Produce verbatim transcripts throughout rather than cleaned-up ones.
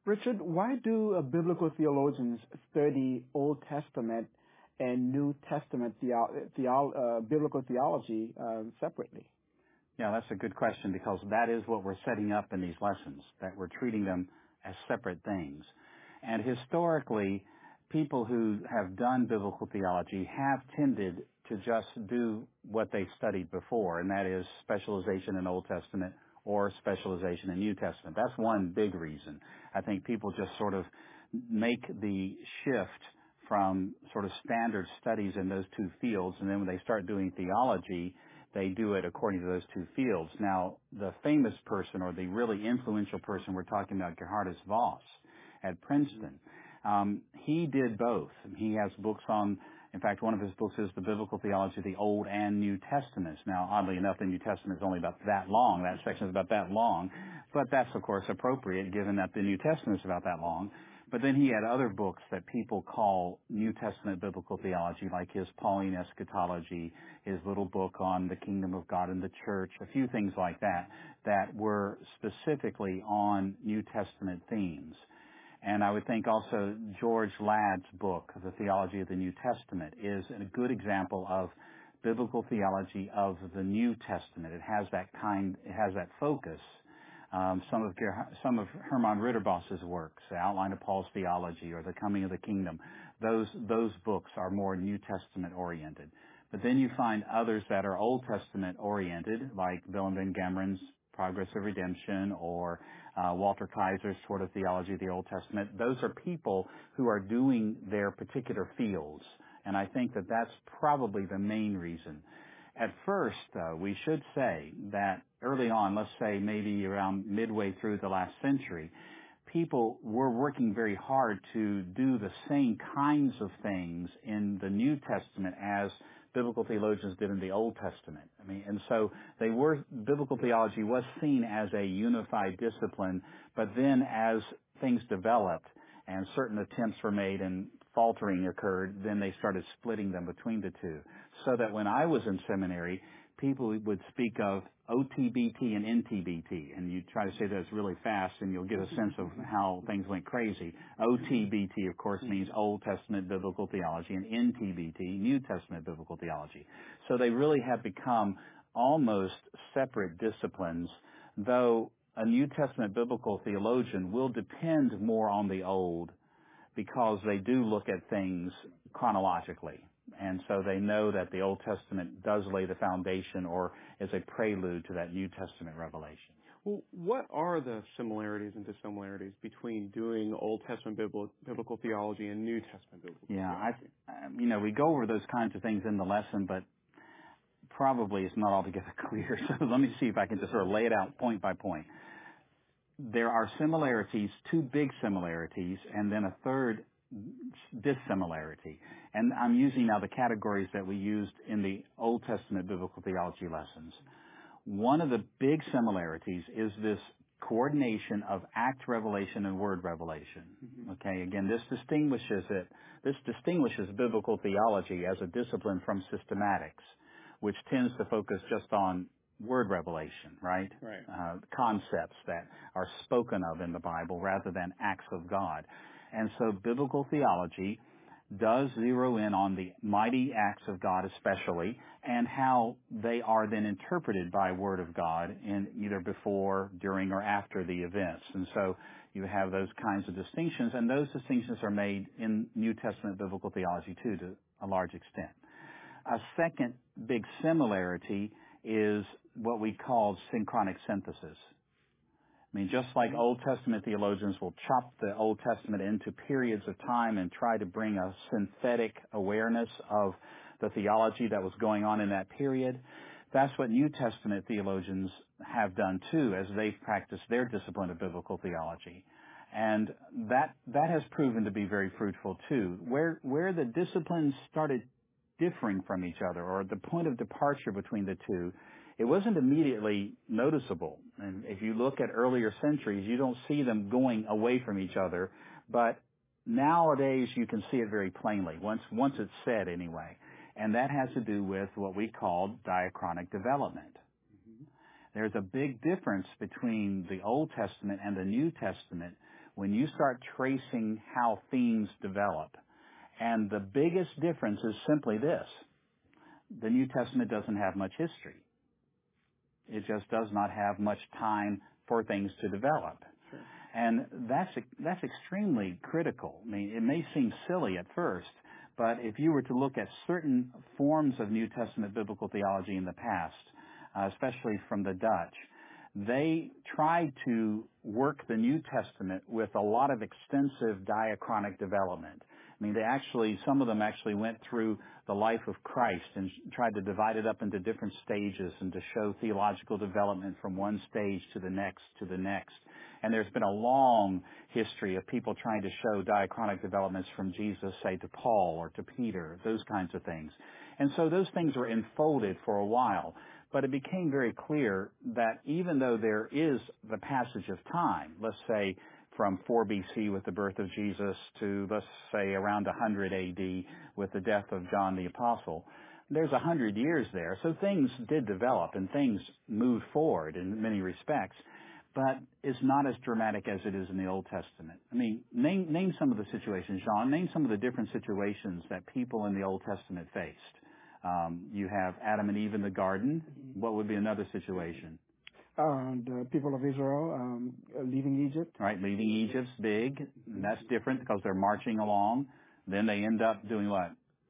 Richard, why do uh, biblical theologians study Old Testament and New Testament theo- theo- uh, biblical theology uh, separately? Yeah, that's a good question, because that is what we're setting up in these lessons, that we're treating them as separate things. And historically, people who have done biblical theology have tended to just do what they studied before, and that is specialization in Old Testament or specialization in New Testament. That's one big reason. I think people just sort of make the shift from sort of standard studies in those two fields, and then when they start doing theology, they do it according to those two fields. Now, the famous person, or the really influential person we're talking about, Geerhardus Vos at Princeton, um, he did both. He has books on, in fact, one of his books is The Biblical Theology of the Old and New Testaments. Now, oddly enough, the New Testament is only about that long. That section is about that long. But that's, of course, appropriate, given that the New Testament is about that long. But then he had other books that people call New Testament biblical theology, like his Pauline Eschatology, his little book on the kingdom of God and the church, a few things like that, that were specifically on New Testament themes. And I would think also George Ladd's book, The Theology of the New Testament, is a good example of biblical theology of the New Testament. It has that kind, it has that focus. Um, some of some of Hermann Ritterboss's works, The Outline of Paul's Theology or The Coming of the Kingdom, those those books are more New Testament oriented. But then you find others that are Old Testament oriented, like Willem van Gemmeren's Progress of Redemption, or uh, Walter Kaiser's Sort of Theology of the Old Testament. Those are people who are doing their particular fields, and I think that that's probably the main reason. At first, though, we should say that early on, let's say maybe around midway through the last century, people were working very hard to do the same kinds of things in the New Testament as biblical theologians did in the Old Testament. I mean, and so they were, biblical theology was seen as a unified discipline, but then as things developed and certain attempts were made and faltering occurred, then they started splitting them between the two. So that when I was in seminary, people would speak of O T B T and N T B T, and you try to say those really fast and you'll get a sense of how things went crazy. O T B T, of course, means Old Testament Biblical Theology, and N T B T, New Testament Biblical Theology. So they really have become almost separate disciplines, though a New Testament biblical theologian will depend more on the Old because they do look at things chronologically. And so they know that the Old Testament does lay the foundation or is a prelude to that New Testament revelation. Well, what are the similarities and dissimilarities between doing Old Testament biblical, biblical theology and New Testament biblical yeah, theology? Yeah, I, you know, we go over those kinds of things in the lesson, but probably it's not altogether clear. So let me see if I can just sort of lay it out point by point. There are similarities, two big similarities, and then a third dissimilarity. And I'm using now the categories that we used in the Old Testament biblical theology lessons. One of the big similarities is this coordination of act revelation and word revelation. Mm-hmm. Okay, again, this distinguishes it, this distinguishes biblical theology as a discipline from systematics, which tends to focus just on word revelation, right? Right. Uh, concepts that are spoken of in the Bible rather than acts of God. And so biblical theology does zero in on the mighty acts of God especially, and how they are then interpreted by Word of God in either before, during, or after the events. And so you have those kinds of distinctions, and those distinctions are made in New Testament biblical theology too, to a large extent. A second big similarity is what we call synchronic synthesis. I mean, just like Old Testament theologians will chop the Old Testament into periods of time and try to bring a synthetic awareness of the theology that was going on in that period, that's what New Testament theologians have done too as they've practiced their discipline of biblical theology. And that that has proven to be very fruitful too. Where where the disciplines started differing from each other, or the point of departure between the two, it wasn't immediately noticeable. And if you look at earlier centuries, you don't see them going away from each other. But nowadays, you can see it very plainly, once once it's said anyway. And that has to do with what we call diachronic development. Mm-hmm. There's a big difference between the Old Testament and the New Testament when you start tracing how themes develop. And the biggest difference is simply this. The New Testament doesn't have much history. It just does not have much time for things to develop. Sure. And that's that's extremely critical. I mean, it may seem silly at first, but if you were to look at certain forms of New Testament biblical theology in the past, uh, especially from the Dutch, they tried to work the New Testament with a lot of extensive diachronic development. I mean, they actually, some of them actually went through the life of Christ and tried to divide it up into different stages and to show theological development from one stage to the next to the next. And there's been a long history of people trying to show diachronic developments from Jesus, say, to Paul or to Peter, those kinds of things. And so those things were enfolded for a while. But it became very clear that even though there is the passage of time, let's say from four B C with the birth of Jesus to, let's say, around one hundred A D with the death of John the Apostle, there's one hundred years there. So things did develop and things moved forward in many respects, but it's not as dramatic as it is in the Old Testament. I mean, name, name some of the situations, John. Name some of the different situations that people in the Old Testament faced. Um, you have Adam and Eve in the garden. What would be another situation? Uh, the people of Israel um, leaving Egypt. Right, leaving Egypt's big. And that's different because they're marching along. Then they end up doing what?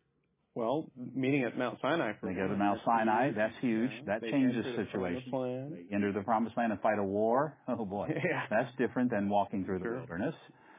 Well, meeting at Mount Sinai. For they go to Mount Sinai. That's huge. Yeah. That they changes enter situation. The they enter the promised land and fight a war. Oh boy, yeah. That's different than walking through Sure. the wilderness.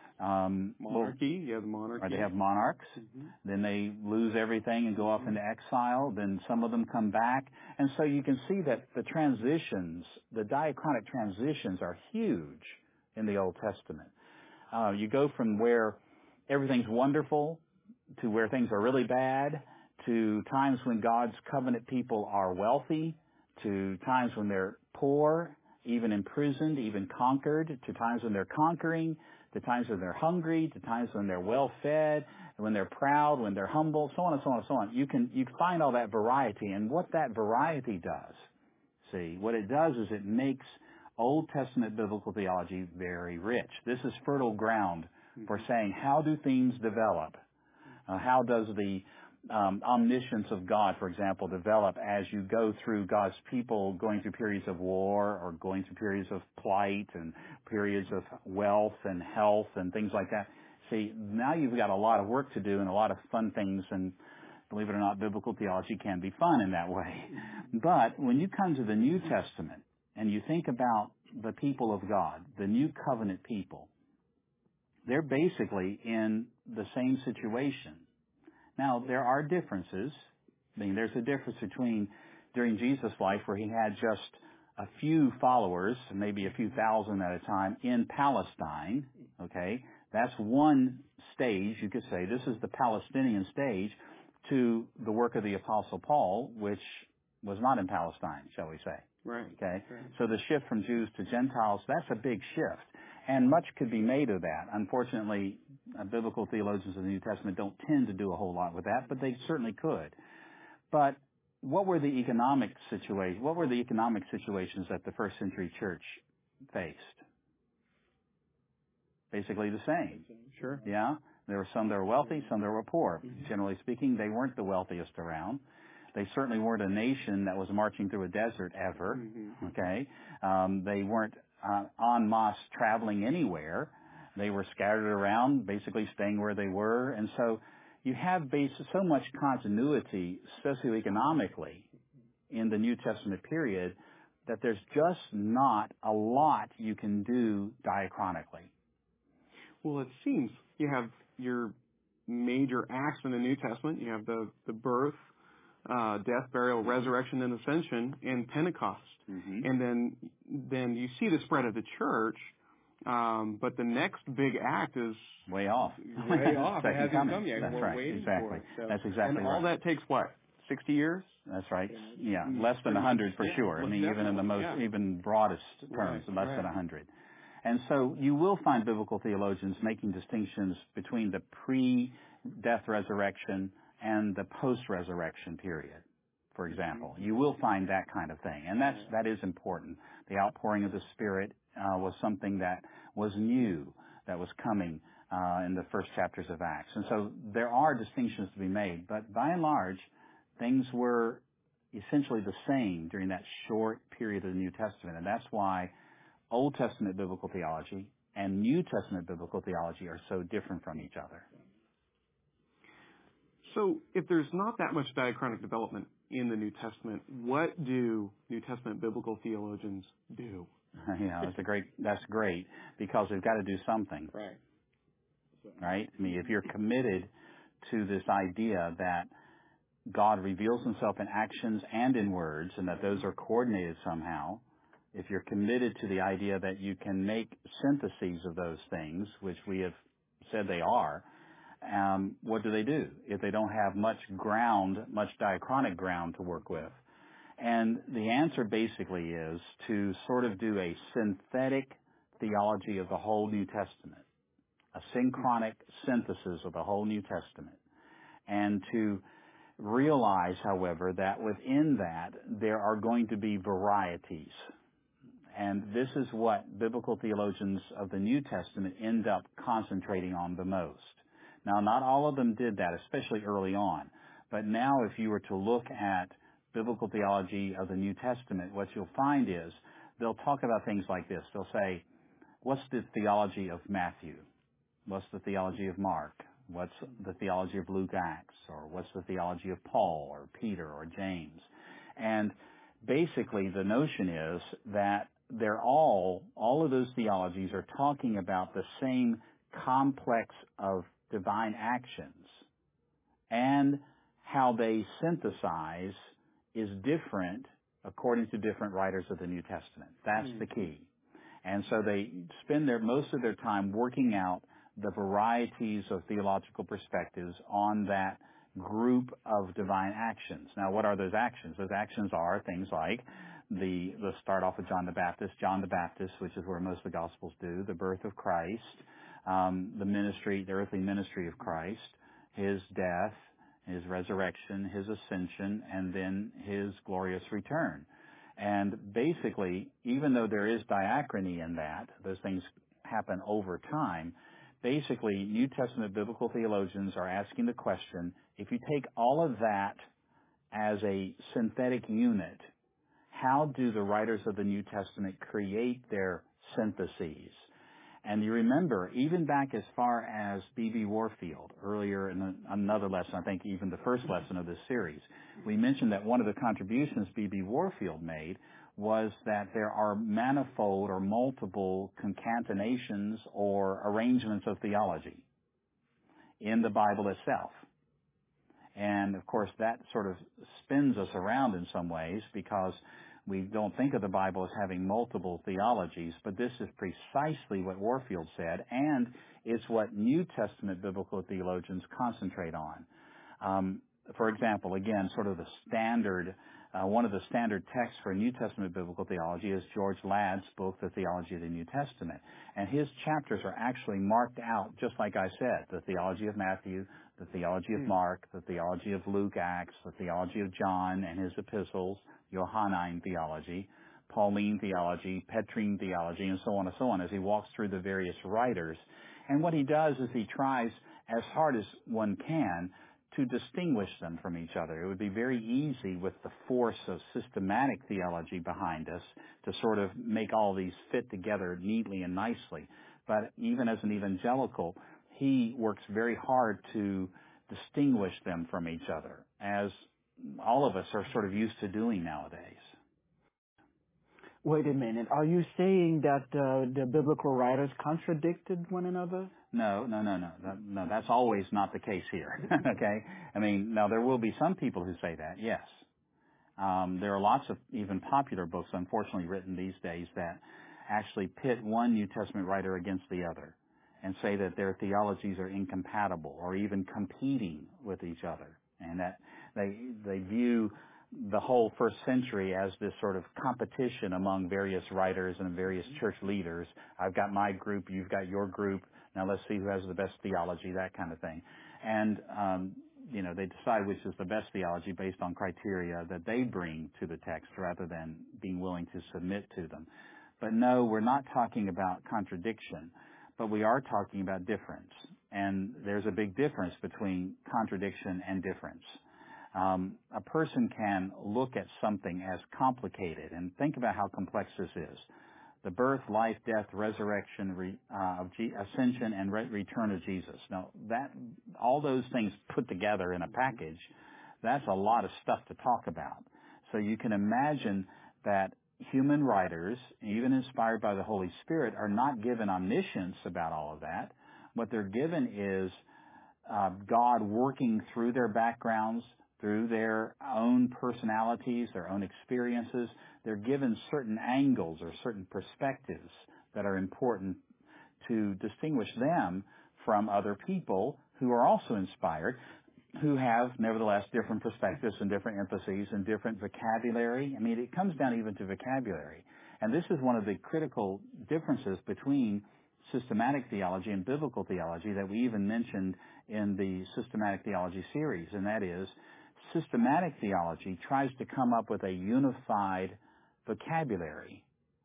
Um, monarchy, well, you have the monarchy. Right, they have monarchs. Mm-hmm. Then they lose everything and go off into exile. Then some of them come back. And so you can see that the transitions, the diachronic transitions are huge in the Old Testament. Uh, you go from where everything's wonderful to where things are really bad, to times when God's covenant people are wealthy, to times when they're poor, even imprisoned, even conquered, to times when they're conquering, to times when they're hungry, to times when they're well-fed, when they're proud, when they're humble, so on and so on and so on. You can you find all that variety, and what that variety does, see, what it does is it makes Old Testament biblical theology very rich. This is fertile ground for saying, how do themes develop? Uh, how does the um, omniscience of God, for example, develop as you go through God's people going through periods of war or going through periods of plight and periods of wealth and health and things like that? See, now you've got a lot of work to do and a lot of fun things, and believe it or not, biblical theology can be fun in that way. But when you come to the New Testament and you think about the people of God, the New Covenant people, they're basically in the same situation. Now, there are differences. I mean, there's a difference between during Jesus' life where he had just a few followers, maybe a few thousand at a time, in Palestine, okay? That's one stage, you could say. This is the Palestinian stage to the work of the Apostle Paul, which was not in Palestine, shall we say. Right. Okay? Right. So the shift from Jews to Gentiles, that's a big shift. And much could be made of that. Unfortunately, uh, biblical theologians of the New Testament don't tend to do a whole lot with that, but they certainly could. But what were the economic situations? What were the economic situations that the first century church faced? Basically the same. Sure. Yeah? There were some that were wealthy, some that were poor. Mm-hmm. Generally speaking, they weren't the wealthiest around. They certainly weren't a nation that was marching through a desert ever. Mm-hmm. Okay? Um, they weren't Uh, en masse traveling anywhere. They were scattered around, basically staying where they were. And so you have base, so much continuity socioeconomically in the New Testament period that there's just not a lot you can do diachronically. Well, it seems you have your major acts in the New Testament. You have the, the birth, uh, death, burial, resurrection, and ascension, and Pentecost. Mm-hmm. And then then you see the spread of the church, um, but the next big act is way off. Way off. It hasn't coming. come yet. That's We're right. waiting exactly. for it. So, That's exactly and right. all that takes what? Sixty years? That's right. Yeah, less than a hundred for yeah, sure. I mean, even in the most, yeah. even broadest terms, right, less right. than a hundred. And so you will find biblical theologians making distinctions between the pre-death resurrection and the post-resurrection period, for example. You will find that kind of thing. And that's, that is important. The outpouring of the Spirit uh, was something that was new. that was coming uh, in the first chapters of Acts. And so there are distinctions to be made, but by and large, things were essentially the same during that short period of the New Testament. And that's why Old Testament biblical theology and New Testament biblical theology are so different from each other. So if there's not that much diachronic development in the New Testament, what do New Testament biblical theologians do? Yeah, that's a great, that's great, because they've got to do something. Right. Right? I mean, if you're committed to this idea that God reveals himself in actions and in words, and that those are coordinated somehow, if you're committed to the idea that you can make syntheses of those things, which we have said they are, um, what do they do if they don't have much ground, much diachronic ground to work with? And the answer basically is to sort of do a synthetic theology of the whole New Testament, a synchronic synthesis of the whole New Testament, and to realize, however, that within that there are going to be varieties. And this is what biblical theologians of the New Testament end up concentrating on the most. Now, not all of them did that, especially early on. But now if you were to look at biblical theology of the New Testament, what you'll find is they'll talk about things like this. They'll say, what's the theology of Matthew? What's the theology of Mark? What's the theology of Luke, Acts? Or what's the theology of Paul or Peter or James? And basically the notion is that they're all, all of those theologies are talking about the same complex of divine actions, and how they synthesize is different according to different writers of the New Testament. That's mm-hmm. the key. And so they spend their, most of their time working out the varieties of theological perspectives on that group of divine actions. Now, what are those actions? Those actions are things like the, let's start off with John the Baptist, John the Baptist, which is where most of the Gospels do, the birth of Christ, um, the ministry, the earthly ministry of Christ, his death, his resurrection, his ascension, and then his glorious return. And basically, even though there is diachrony in that, those things happen over time, basically, New Testament biblical theologians are asking the question, if you take all of that as a synthetic unit, how do the writers of the New Testament create their syntheses? And you remember, even back as far as B B Warfield, earlier in another lesson, I think even the first lesson of this series, we mentioned that one of the contributions B B Warfield made was that there are manifold or multiple concatenations or arrangements of theology in the Bible itself. And of course that sort of spins us around in some ways, because we don't think of the Bible as having multiple theologies, but this is precisely what Warfield said, and it's what New Testament biblical theologians concentrate on. Um, for example, again, sort of the standard, uh, one of the standard texts for New Testament biblical theology is George Ladd's book, The Theology of the New Testament. And his chapters are actually marked out, just like I said, the theology of Matthew, the theology of Mark, the theology of Luke, Acts, the theology of John and his epistles, Johannine theology, Pauline theology, Petrine theology, and so on and so on, as he walks through the various writers. And what he does is he tries as hard as one can to distinguish them from each other. It would be very easy with the force of systematic theology behind us to sort of make all these fit together neatly and nicely. But even as an evangelical, he works very hard to distinguish them from each other, as all of us are sort of used to doing nowadays. Wait a minute. Are you saying that uh, the biblical writers contradicted one another? No, no, no, no. That, no, that's always not the case here. Okay? I mean, now there will be some people who say that, yes. Um, there are lots of even popular books, unfortunately, written these days that actually pit one New Testament writer against the other and say that their theologies are incompatible or even competing with each other, and that they they view the whole first century as this sort of competition among various writers and various church leaders. I've got my group, you've got your group, now let's see who has the best theology, that kind of thing. And, um, you know, they decide which is the best theology based on criteria that they bring to the text rather than being willing to submit to them. But no, we're not talking about contradiction, but we are talking about difference. And there's a big difference between contradiction and difference. Um, a person can look at something as complicated, and think about how complex this is. The birth, life, death, resurrection, re, uh, of G, ascension, and re- return of Jesus. Now, that all those things put together in a package, that's a lot of stuff to talk about. So you can imagine that human writers, even inspired by the Holy Spirit, are not given omniscience about all of that. What they're given is uh, God working through their backgrounds, through their own personalities, their own experiences. They're given certain angles or certain perspectives that are important to distinguish them from other people who are also inspired, who have, nevertheless, different perspectives and different emphases and different vocabulary. I mean, it comes down even to vocabulary. And this is one of the critical differences between systematic theology and biblical theology that we even mentioned in the systematic theology series, and that is, systematic theology tries to come up with a unified vocabulary.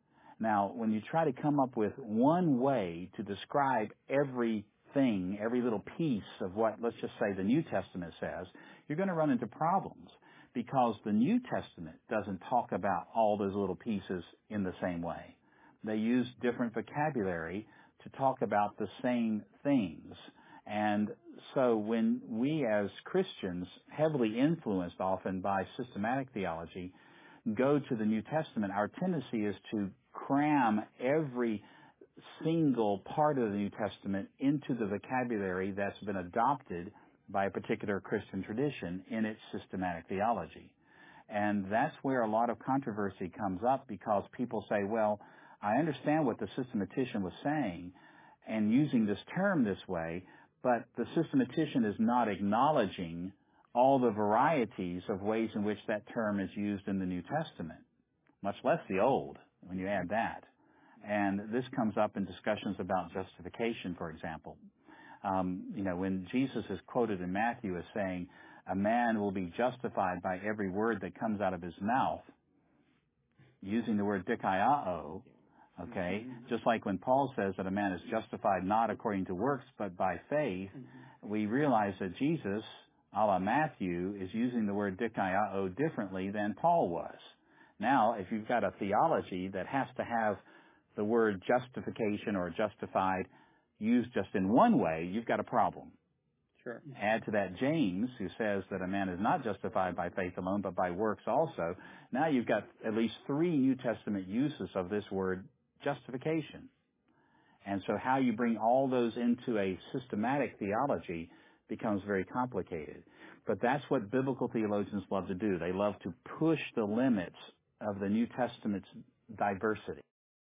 Now, when you try to come up with one way to describe everything, every little piece of what, let's just say, the New Testament says, you're going to run into problems because the New Testament doesn't talk about all those little pieces in the same way. They use different vocabulary to talk about the same things. And so when we as Christians, heavily influenced often by systematic theology, go to the New Testament, our tendency is to cram every single part of the New Testament into the vocabulary that's been adopted by a particular Christian tradition in its systematic theology. And that's where a lot of controversy comes up, because people say, well, I understand what the systematician was saying and using this term this way, but the systematician is not acknowledging all the varieties of ways in which that term is used in the New Testament, much less the Old, when you add that. And this comes up in discussions about justification, for example. Um, you know, when Jesus is quoted in Matthew as saying, a man will be justified by every word that comes out of his mouth, using the word dikaiao, okay, mm-hmm. just like when Paul says that a man is justified not according to works but by faith, mm-hmm. we realize that Jesus, a la Matthew, is using the word dikaiao differently than Paul was. Now, if you've got a theology that has to have the word justification or justified used just in one way, you've got a problem. Sure. Add to that James, who says that a man is not justified by faith alone, but by works also. Now you've got at least three New Testament uses of this word justification. And so how you bring all those into a systematic theology becomes very complicated. But that's what biblical theologians love to do. They love to push the limits of the New Testament's diversity.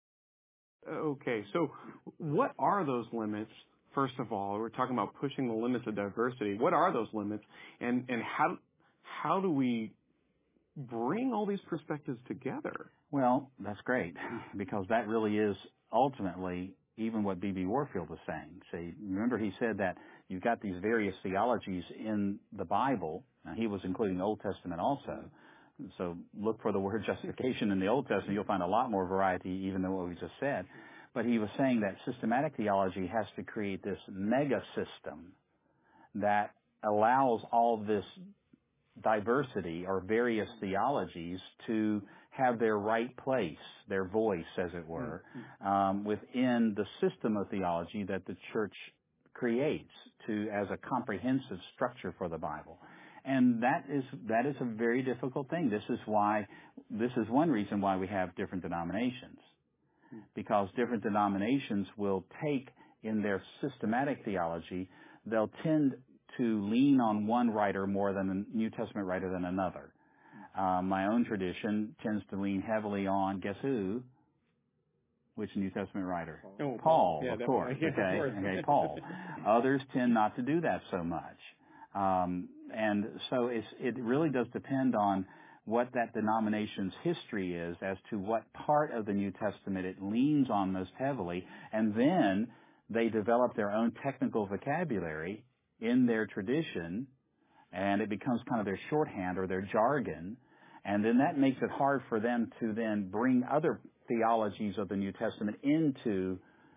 Okay, so what are those limits? First of all, we're talking about pushing the limits of diversity. What are those limits, and and how how do we bring all these perspectives together? Well, that's great, because that really is ultimately even what B B Warfield was saying. See, remember he said that you've got these various theologies in the Bible. Now, he was including the Old Testament also. So look for the word justification in the Old Testament. You'll find a lot more variety even than what we just said. But he was saying that systematic theology has to create this mega system that allows all this diversity or various theologies to have their right place, their voice, as it were, um, within the system of theology that the church creates to as a comprehensive structure for the Bible. And that is that is a very difficult thing. This is why this is one reason why we have different denominations, because different denominations will take in their systematic theology, they'll tend to lean on one writer more than the New Testament writer than another. Uh, my own tradition tends to lean heavily on, guess who? Which New Testament writer? Oh, Paul, yeah, of course. Yeah, okay, of course. okay, Paul. Others tend not to do that so much. Um, and so it's, it really does depend on what that denomination's history is as to what part of the New Testament it leans on most heavily, and then they develop their own technical vocabulary in their tradition, and it becomes kind of their shorthand or their jargon, and then that makes it hard for them to then bring other theologies of the New Testament into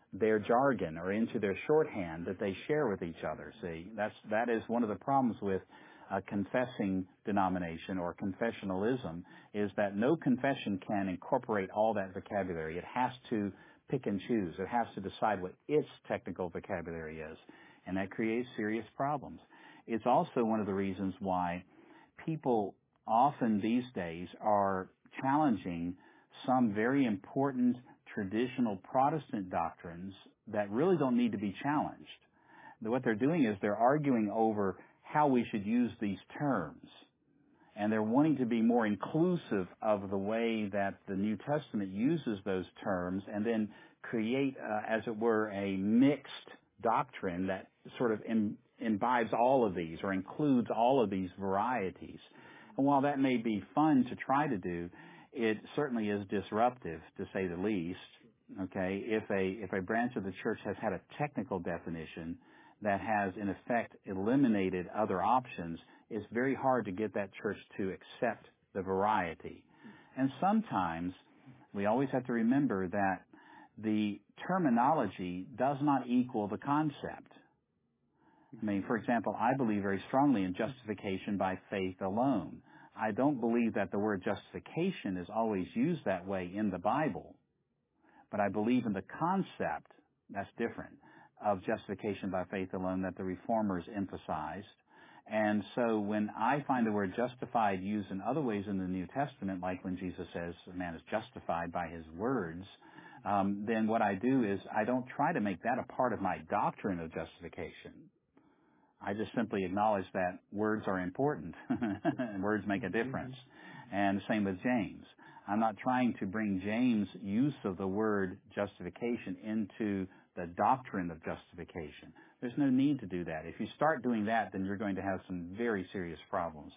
their jargon or into their shorthand that they share with each other. See, that's, that is one of the problems with a confessing denomination or confessionalism, is that no confession can incorporate all that vocabulary. It has to pick and choose. It has to decide what its technical vocabulary is, and that creates serious problems. It's also one of the reasons why people often these days are challenging some very important traditional Protestant doctrines that really don't need to be challenged. What they're doing is they're arguing over how we should use these terms. And they're wanting to be more inclusive of the way that the New Testament uses those terms and then create, uh, as it were, a mixed doctrine that sort of im- imbibes all of these or includes all of these varieties. And while that may be fun to try to do, it certainly is disruptive, to say the least. Okay, if a if a branch of the church has had a technical definition that has, in effect, eliminated other options, it's very hard to get that church to accept the variety. And sometimes we always have to remember that the terminology does not equal the concept. I mean, for example, I believe very strongly in justification by faith alone. I don't believe that the word justification is always used that way in the Bible, but I believe in the concept, that's different, of justification by faith alone that the Reformers emphasized. And so when I find the word justified used in other ways in the New Testament, like when Jesus says a man is justified by his words, um, then what I do is I don't try to make that a part of my doctrine of justification. I just simply acknowledge that words are important and words make a difference. And same with James. I'm not trying to bring James' use of the word justification into the doctrine of justification. There's no need to do that. If you start doing that, then you're going to have some very serious problems.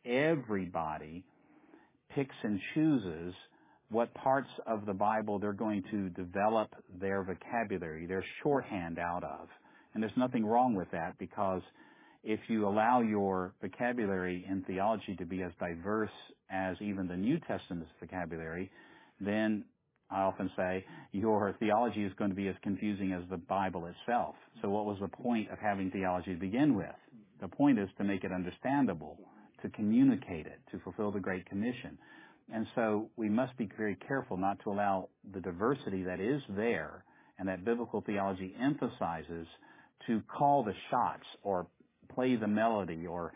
Everybody picks and chooses what parts of the Bible they're going to develop their vocabulary, their shorthand out of. And there's nothing wrong with that, because if you allow your vocabulary in theology to be as diverse as even the New Testament's vocabulary, then I often say your theology is going to be as confusing as the Bible itself. So what was the point of having theology to begin with? The point is to make it understandable, to communicate it, to fulfill the Great Commission. And so we must be very careful not to allow the diversity that is there and that biblical theology emphasizes to call the shots or play the melody or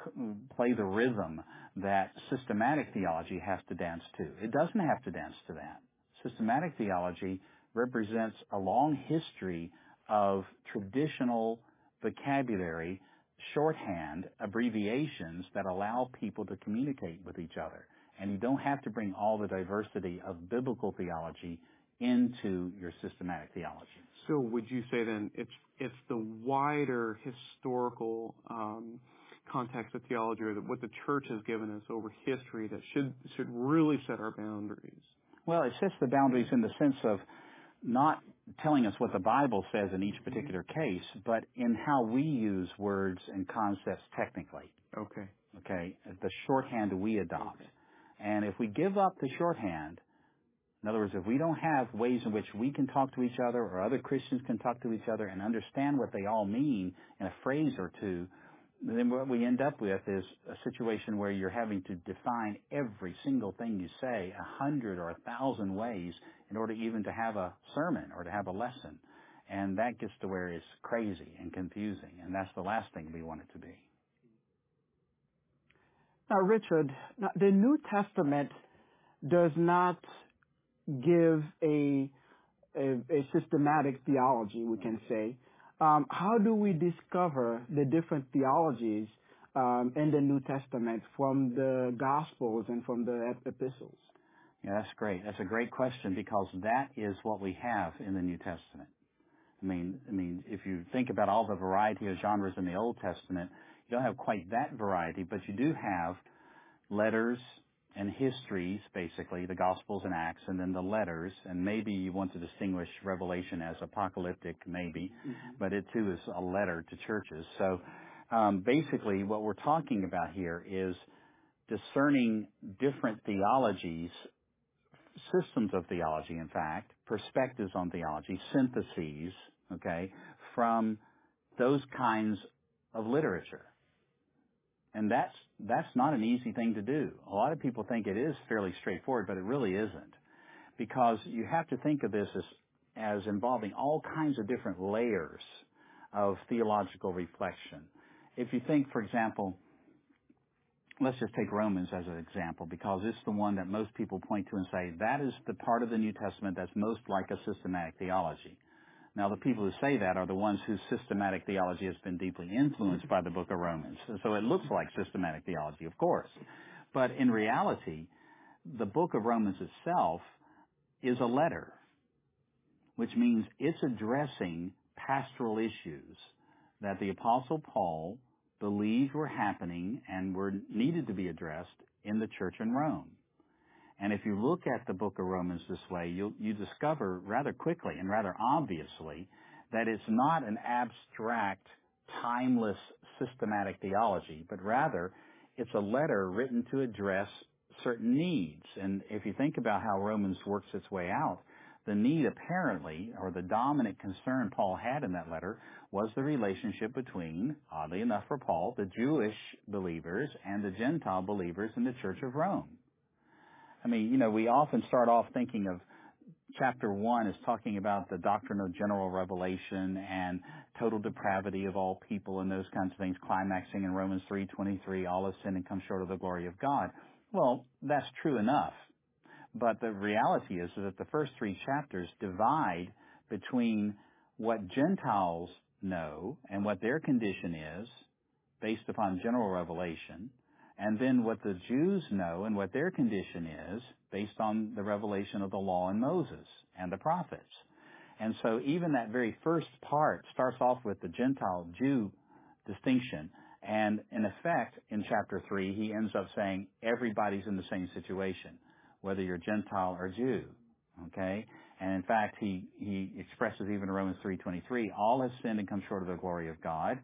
play the rhythm that systematic theology has to dance to. It doesn't have to dance to that. Systematic theology represents a long history of traditional vocabulary, shorthand, abbreviations that allow people to communicate with each other. And you don't have to bring all the diversity of biblical theology into your systematic theology. So would you say then it's it's the wider historical um, context of theology, or what the church has given us over history, that should should really set our boundaries? Well, it sets the boundaries in the sense of not telling us what the Bible says in each particular case, but in how we use words and concepts technically. Okay. Okay, the shorthand we adopt. Okay. And if we give up the shorthand, in other words, if we don't have ways in which we can talk to each other or other Christians can talk to each other and understand what they all mean in a phrase or two, then what we end up with is a situation where you're having to define every single thing you say a hundred or a thousand ways in order even to have a sermon or to have a lesson. And that gets to where it's crazy and confusing, and that's the last thing we want it to be. Now, Richard, now the New Testament does not give a, a, a systematic theology, we can say. Um, how do we discover the different theologies um, in the New Testament from the Gospels and from the epistles? Yeah, that's great. That's a great question, because that is what we have in the New Testament. I mean, I mean, if you think about all the variety of genres in the Old Testament, you don't have quite that variety, but you do have letters and histories, basically, the Gospels and Acts, and then the letters, and maybe you want to distinguish Revelation as apocalyptic, maybe, mm-hmm. but it too is a letter to churches. So um, basically what we're talking about here is discerning different theologies systems of theology, in fact, perspectives on theology, syntheses, okay, from those kinds of literature. And that's, that's not an easy thing to do. A lot of people think it is fairly straightforward, but it really isn't. Because you have to think of this as, as involving all kinds of different layers of theological reflection. If you think, for example, let's just take Romans as an example, because it's the one that most people point to and say, that is the part of the New Testament that's most like a systematic theology. Now, the people who say that are the ones whose systematic theology has been deeply influenced by the book of Romans. So it looks like systematic theology, of course. But in reality, the book of Romans itself is a letter, which means it's addressing pastoral issues that the Apostle Paul believed were happening and were needed to be addressed in the church in Rome. And if you look at the book of Romans this way, you'll, you discover rather quickly and rather obviously that it's not an abstract, timeless, systematic theology, but rather it's a letter written to address certain needs. And if you think about how Romans works its way out, the need apparently, or the dominant concern Paul had in that letter, was the relationship between, oddly enough for Paul, the Jewish believers and the Gentile believers in the Church of Rome. I mean, you know, we often start off thinking of chapter one as talking about the doctrine of general revelation and total depravity of all people and those kinds of things, climaxing in Romans three twenty-three, all have sinned and come short of the glory of God. Well, that's true enough. But the reality is that the first three chapters divide between what Gentiles know and what their condition is based upon general revelation, and then what the Jews know and what their condition is based on the revelation of the law and Moses and the prophets. And so even that very first part starts off with the Gentile-Jew distinction. And in effect, in chapter three, he ends up saying everybody's in the same situation, whether you're Gentile or Jew. Okay? And in fact, he, he expresses even in Romans three twenty-three, all have sinned and come short of the glory of God,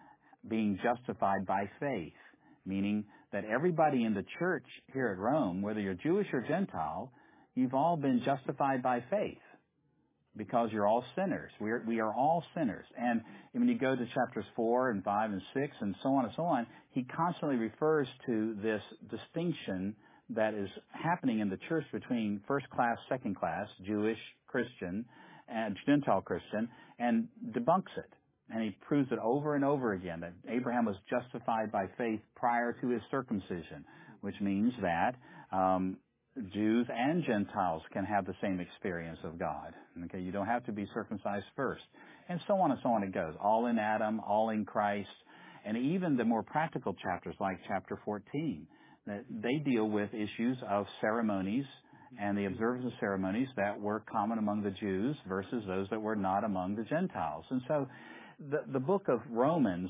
being justified by faith, meaning that everybody in the church here at Rome, whether you're Jewish or Gentile, you've all been justified by faith because you're all sinners. We are, we are all sinners. And when you go to chapters four and five and six and so on and so on, he constantly refers to this distinction that is happening in the church between first class, second class, Jewish, Christian, and Gentile Christian, and debunks it. And he proves it over and over again that Abraham was justified by faith prior to his circumcision, which means that um, Jews and Gentiles can have the same experience of God. Okay, you don't have to be circumcised first, and so on and so on it goes. All in Adam, all in Christ, and even the more practical chapters like chapter fourteen, that they deal with issues of ceremonies and the observance of ceremonies that were common among the Jews versus those that were not among the Gentiles. And so the, the book of Romans,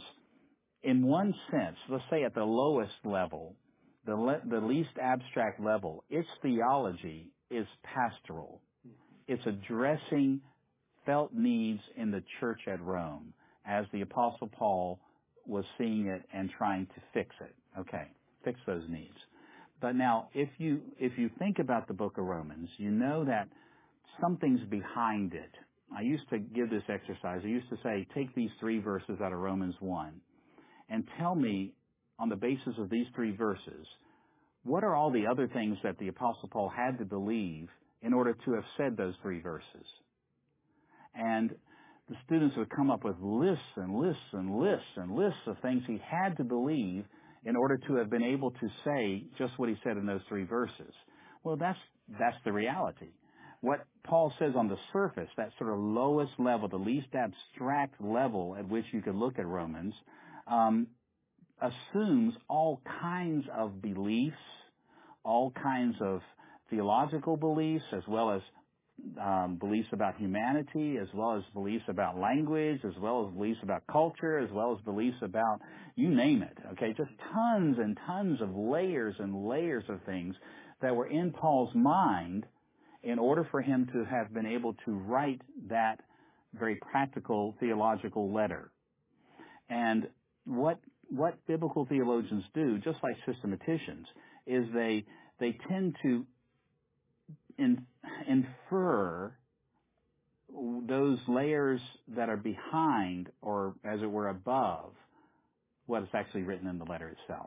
in one sense, let's say at the lowest level, the, le- the least abstract level, its theology is pastoral. It's addressing felt needs in the church at Rome as the Apostle Paul was seeing it and trying to fix it. Okay, fix those needs. But now, if you if you think about the book of Romans, you know that something's behind it. I used to give this exercise. I used to say, take these three verses out of Romans one and tell me, on the basis of these three verses, what are all the other things that the Apostle Paul had to believe in order to have said those three verses? And the students would come up with lists and lists and lists and lists of things he had to believe in order to have been able to say just what he said in those three verses. Well, that's that's the reality. What Paul says on the surface, that sort of lowest level, the least abstract level at which you could look at Romans, um, assumes all kinds of beliefs, all kinds of theological beliefs, as well as um, beliefs about humanity, as well as beliefs about language, as well as beliefs about culture, as well as beliefs about, you name it, okay, just tons and tons of layers and layers of things that were in Paul's mind in order for him to have been able to write that very practical theological letter. And what what biblical theologians do, just like systematicians, is they they tend to in, infer those layers that are behind, or as it were above, what is actually written in the letter itself.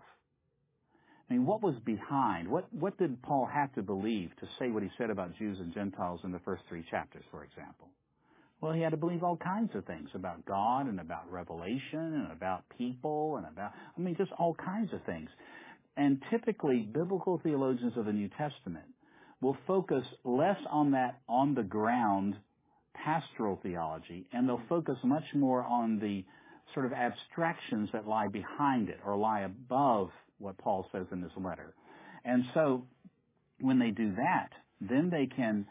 I mean, what was behind? What, what did Paul have to believe to say what he said about Jews and Gentiles in the first three chapters, for example? Well, he had to believe all kinds of things about God and about revelation and about people and about, I mean, just all kinds of things. And typically, biblical theologians of the New Testament will focus less on that on-the-ground pastoral theology, and they'll focus much more on the sort of abstractions that lie behind it or lie above what Paul says in this letter. And so when they do that, then they can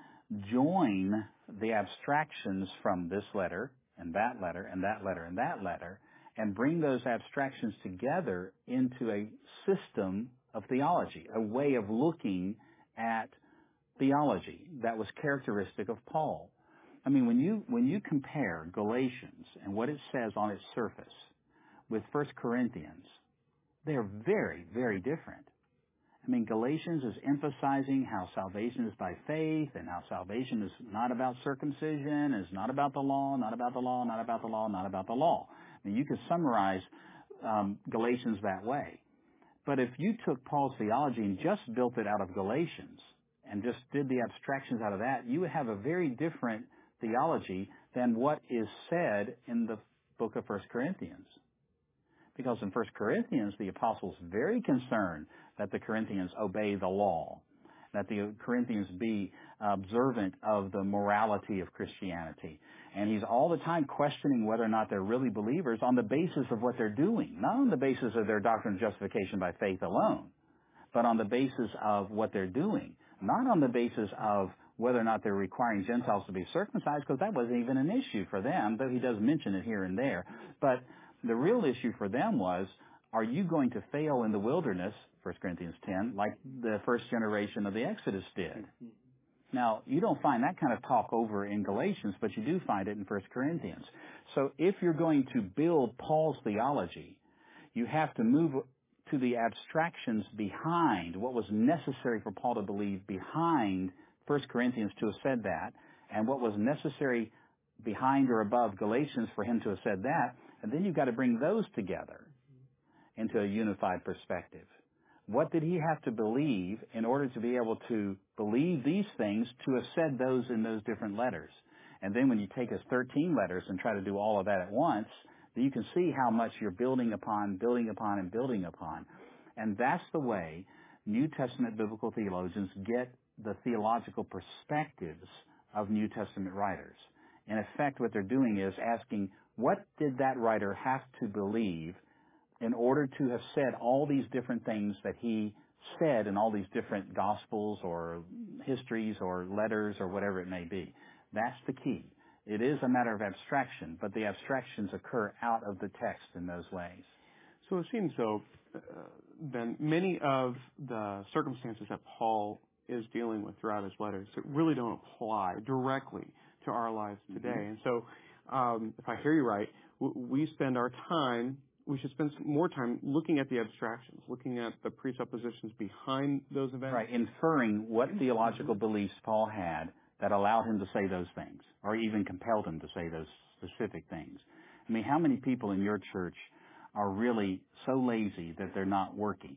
join the abstractions from this letter and that letter and that letter and that letter and bring those abstractions together into a system of theology, a way of looking at theology that was characteristic of Paul. I mean, when you when you compare Galatians and what it says on its surface with First Corinthians, they're very, very different. I mean, Galatians is emphasizing how salvation is by faith and how salvation is not about circumcision, is not about the law, not about the law, not about the law, not about the law. I mean, you could summarize um, Galatians that way. But if you took Paul's theology and just built it out of Galatians and just did the abstractions out of that, you would have a very different theology than what is said in the book of First Corinthians. Because in First Corinthians, the apostle's very concerned that the Corinthians obey the law, that the Corinthians be observant of the morality of Christianity. And he's all the time questioning whether or not they're really believers on the basis of what they're doing, not on the basis of their doctrine of justification by faith alone, but on the basis of what they're doing, not on the basis of whether or not they're requiring Gentiles to be circumcised, because that wasn't even an issue for them, though he does mention it here and there. But the real issue for them was, are you going to fail in the wilderness, First Corinthians ten, like the first generation of the Exodus did? Now, you don't find that kind of talk over in Galatians, but you do find it in First Corinthians. So if you're going to build Paul's theology, you have to move to the abstractions behind what was necessary for Paul to believe behind First Corinthians to have said that, and what was necessary behind or above Galatians for him to have said that, and then you've got to bring those together into a unified perspective. What did he have to believe in order to be able to believe these things, to have said those in those different letters? And then when you take his thirteen letters and try to do all of that at once, you can see how much you're building upon, building upon, and building upon. And that's the way New Testament biblical theologians get the theological perspectives of New Testament writers. In effect, what they're doing is asking, what did that writer have to believe in order to have said all these different things that he said in all these different gospels or histories or letters or whatever it may be? That's the key. It is a matter of abstraction, but the abstractions occur out of the text in those ways. So it seems though, uh, then many of the circumstances that Paul is dealing with throughout his letters that really don't apply directly to our lives today. Mm-hmm. And so, um, if I hear you right, w- we spend our time, we should spend some more time looking at the abstractions, looking at the presuppositions behind those events. Right, inferring what theological beliefs Paul had that allowed him to say those things, or even compelled him to say those specific things. I mean, how many people in your church are really so lazy that they're not working?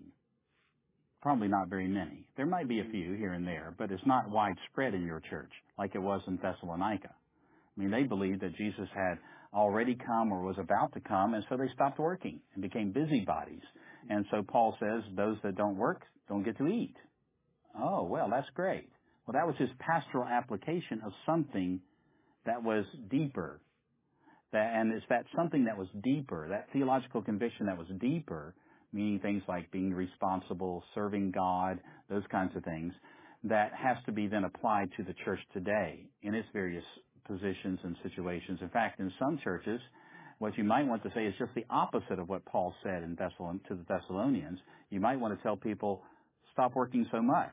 Probably not very many. There might be a few here and there, but it's not widespread in your church like it was in Thessalonica. I mean, they believed that Jesus had already come or was about to come, and so they stopped working and became busybodies. And so Paul says, those that don't work don't get to eat. Oh, well, that's great. Well, that was his pastoral application of something that was deeper. That, and it's that something that was deeper, that theological conviction that was deeper, meaning things like being responsible, serving God, those kinds of things, that has to be then applied to the church today in its various positions and situations. In fact, in some churches, what you might want to say is just the opposite of what Paul said in Thessalon- to the Thessalonians. You might want to tell people, stop working so much.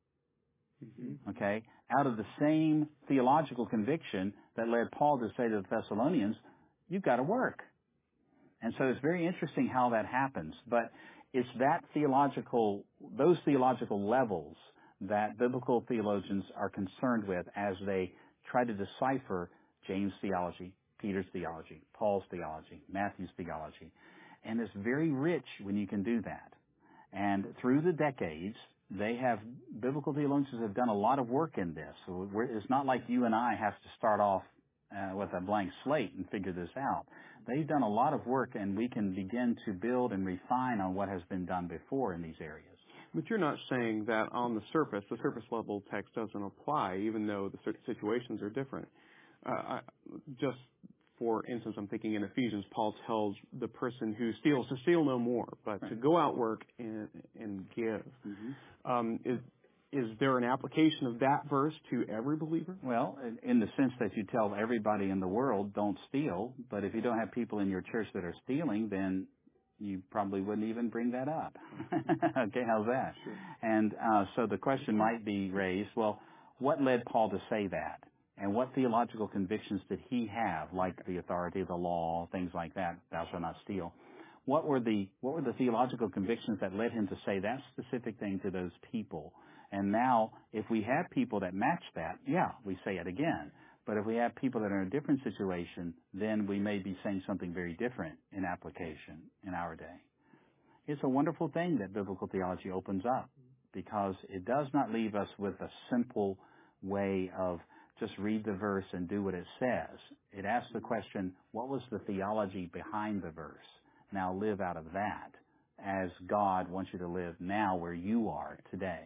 Mm-hmm. Okay? Out of the same theological conviction that led Paul to say to the Thessalonians, you've got to work. And so it's very interesting how that happens. But it's that theological, those theological levels that biblical theologians are concerned with as they try to decipher James' theology, Peter's theology, Paul's theology, Matthew's theology. And it's very rich when you can do that. And through the decades, they have, biblical theologians have done a lot of work in this. So we're, it's not like you and I have to start off uh, with a blank slate and figure this out. They've done a lot of work, and we can begin to build and refine on what has been done before in these areas. But you're not saying that on the surface, the surface level text doesn't apply, even though the situations are different. Uh, I, just for instance, I'm thinking in Ephesians, Paul tells the person who steals to steal no more, but right. to go out, work, and, and give. Mm-hmm. Um, is, is there an application of that verse to every believer? Well, in the sense that you tell everybody in the world, don't steal, but if you don't have people in your church that are stealing, then you probably wouldn't even bring that up. Okay, how's that? Sure. And uh, so the question might be raised, well, what led Paul to say that? And what theological convictions did he have, like the authority of the law, things like that, thou shalt not steal? What were the what were the theological convictions that led him to say that specific thing to those people? And now, if we have people that match that, yeah, we say it again. But if we have people that are in a different situation, then we may be saying something very different in application in our day. It's a wonderful thing that biblical theology opens up, because it does not leave us with a simple way of just read the verse and do what it says. It asks the question, what was the theology behind the verse? Now live out of that as God wants you to live now where you are today.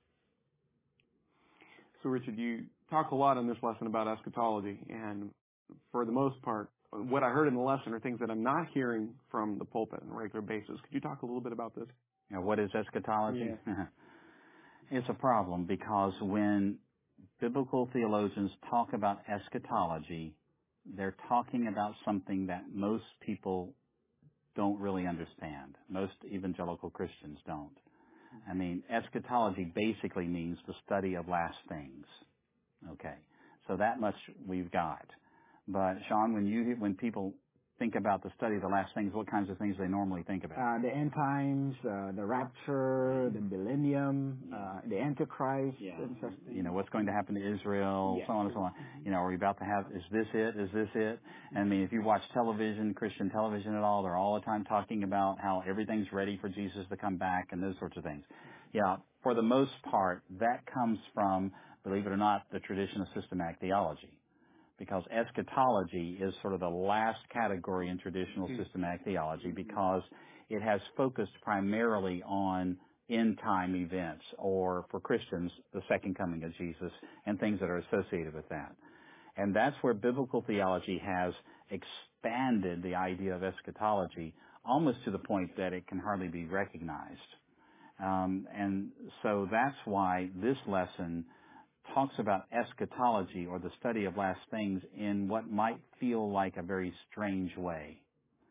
So, Richard, you talk a lot in this lesson about eschatology, and for the most part, what I heard in the lesson are things that I'm not hearing from the pulpit on a regular basis. Could you talk a little bit about this? Now, what is eschatology? Yeah. It's a problem, because when biblical theologians talk about eschatology, they're talking about something that most people don't really understand. Most evangelical Christians don't. I mean, eschatology basically means the study of last things. Okay, so that much we've got. But Sean, when you when people think about the study of the last things, what kinds of things do they normally think about? Uh, the end times, uh, the rapture, the millennium, uh, the Antichrist. Yeah. You know, what's going to happen to Israel, yes. so on and so on. You know, are we about to have, is this it? Is this it? I mean, if you watch television, Christian television at all, they're all the time talking about how everything's ready for Jesus to come back and those sorts of things. Yeah, for the most part, that comes from, believe it or not, the tradition of systematic theology. Because eschatology is sort of the last category in traditional systematic theology, because it has focused primarily on end-time events, or for Christians, the second coming of Jesus and things that are associated with that. And that's where biblical theology has expanded the idea of eschatology almost to the point that it can hardly be recognized. Um, and so that's why this lesson talks about eschatology, or the study of last things, in what might feel like a very strange way.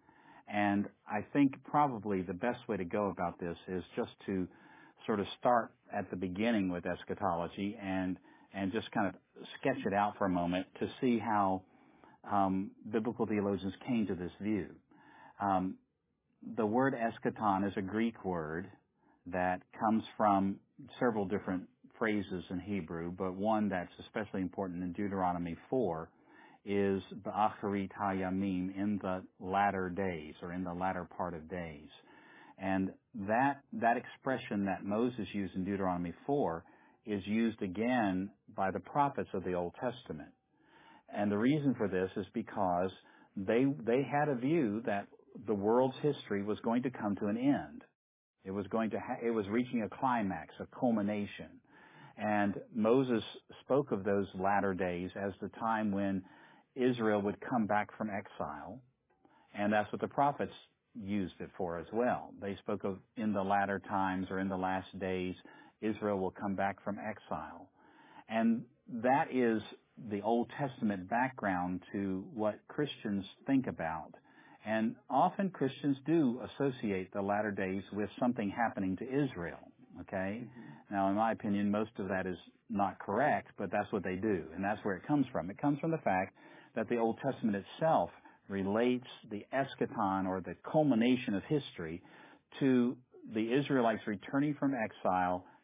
And I think probably the best way to go about this is just to sort of start at the beginning with eschatology and and just kind of sketch it out for a moment to see how um, biblical theologians came to this view. Um, the word eschaton is a Greek word that comes from several different phrases in Hebrew, but one that's especially important in Deuteronomy four is ba'acharit hayamim, in the latter days, or in the latter part of days. And that that expression that Moses used in Deuteronomy four is used again by the prophets of the Old Testament. And the reason for this is because they they had a view that the world's history was going to come to an end. It was going to ha- it was reaching a climax, a culmination. And Moses spoke of those latter days as the time when Israel would come back from exile. And that's what the prophets used it for as well. They spoke of in the latter times, or in the last days, Israel will come back from exile. And that is the Old Testament background to what Christians think about. And often Christians do associate the latter days with something happening to Israel. Okay? Mm-hmm. Now, in my opinion, most of that is not correct, but that's what they do, and that's where it comes from. It comes from the fact that the Old Testament itself relates the eschaton, or the culmination of history, to the Israelites returning from exile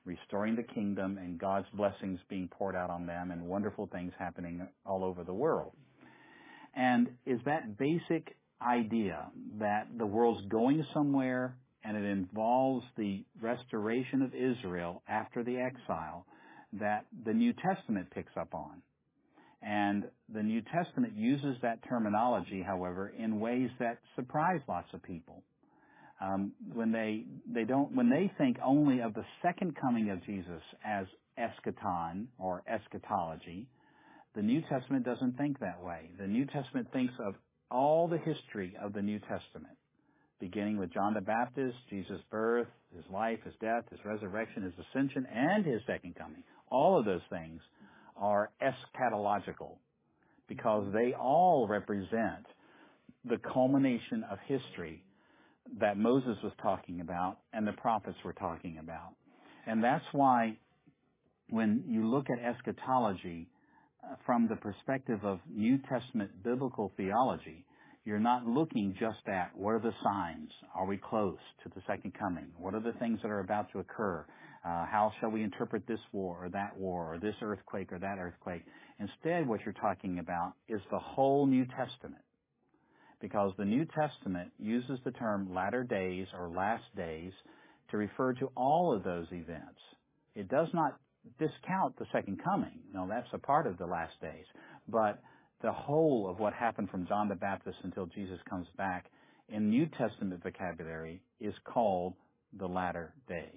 restoring the kingdom and God's blessings being poured out on them and wonderful things happening all over the world. And is that basic idea that the world's going somewhere and it involves the restoration of Israel after the exile that the New Testament picks up on. And the New Testament uses that terminology, however, in ways that surprise lots of people. Um, when they they don't when they think only of the second coming of Jesus as eschaton or eschatology, the New Testament doesn't think that way. The New Testament thinks of all the history of the New Testament, beginning with John the Baptist, Jesus' birth, his life, his death, his resurrection, his ascension, and his second coming. All of those things are eschatological because they all represent the culmination of history that Moses was talking about and the prophets were talking about. And that's why when you look at eschatology uh, from the perspective of New Testament biblical theology, you're not looking just at what are the signs? Are we close to the second coming? What are the things that are about to occur? Uh, how shall we interpret this war or that war or this earthquake or that earthquake? Instead, what you're talking about is the whole New Testament, because the New Testament uses the term latter days or last days to refer to all of those events. It does not discount the second coming. No, that's a part of the last days. But the whole of what happened from John the Baptist until Jesus comes back in New Testament vocabulary is called the latter days.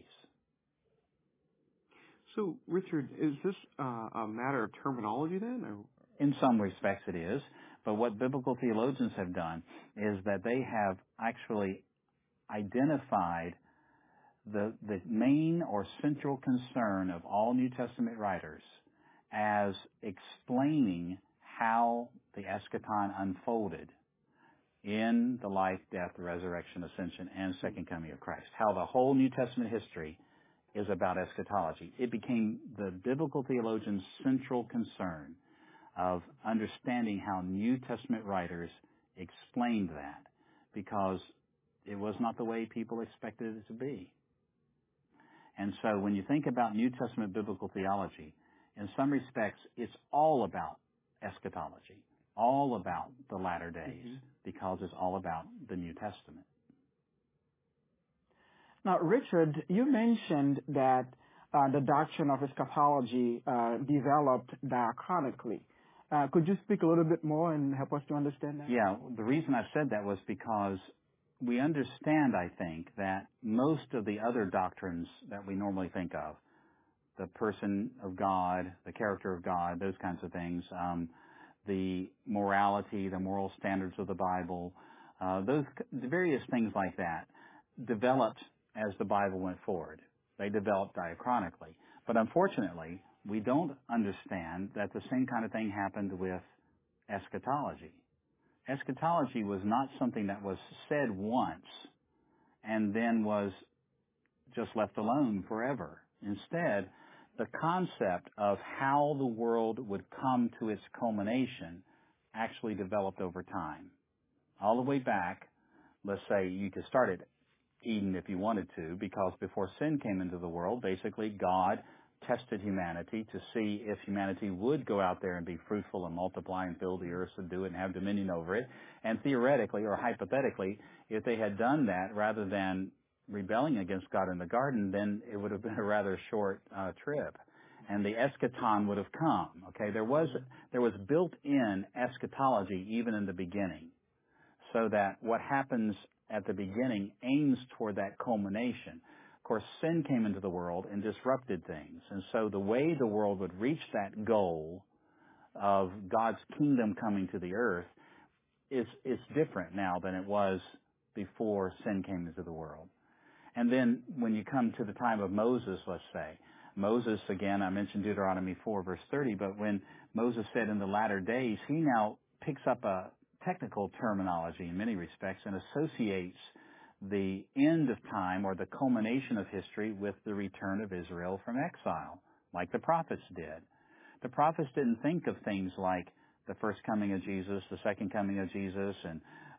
So, Richard, is this uh, a matter of terminology then? Or? In some respects it is. But what biblical theologians have done is that they have actually identified the, the main or central concern of all New Testament writers as explaining how the eschaton unfolded in the life, death, resurrection, ascension, and second coming of Christ. How the whole New Testament history is about eschatology. It became the biblical theologian's central concern of understanding how New Testament writers explained that, because it was not the way people expected it to be. And so when you think about New Testament biblical theology, in some respects, it's all about eschatology, all about the latter days, mm-hmm. because it's all about the New Testament. Now, Richard, you mentioned that uh, the doctrine of eschatology uh, developed diachronically. Uh, could you speak a little bit more and help us to understand that? Yeah, the reason I said that was because we understand, I think, that most of the other doctrines that we normally think of, the person of God, the character of God, those kinds of things, um, the morality, the moral standards of the Bible, uh, those the various things like that developed as the Bible went forward. They developed diachronically. But unfortunately, we don't understand that the same kind of thing happened with eschatology. Eschatology was not something that was said once and then was just left alone forever. Instead, the concept of how the world would come to its culmination actually developed over time. All the way back, let's say you could start at Eden if you wanted to, because before sin came into the world, basically God tested humanity to see if humanity would go out there and be fruitful and multiply and fill the earth, subdue it, and have dominion over it. And theoretically or hypothetically, if they had done that rather than rebelling against God in the garden, then it would have been a rather short uh, trip, and the eschaton would have come. Okay, there was there was built-in eschatology even in the beginning, so that what happens at the beginning aims toward that culmination. Of course, sin came into the world and disrupted things, and so the way the world would reach that goal of God's kingdom coming to the earth is is different now than it was before sin came into the world. And then when you come to the time of Moses, let's say, Moses, again, I mentioned Deuteronomy four, verse thirty, but when Moses said in the latter days, he now picks up a technical terminology in many respects and associates the end of time or the culmination of history with the return of Israel from exile, like the prophets did. The prophets didn't think of things like the first coming of Jesus, the second coming of Jesus, and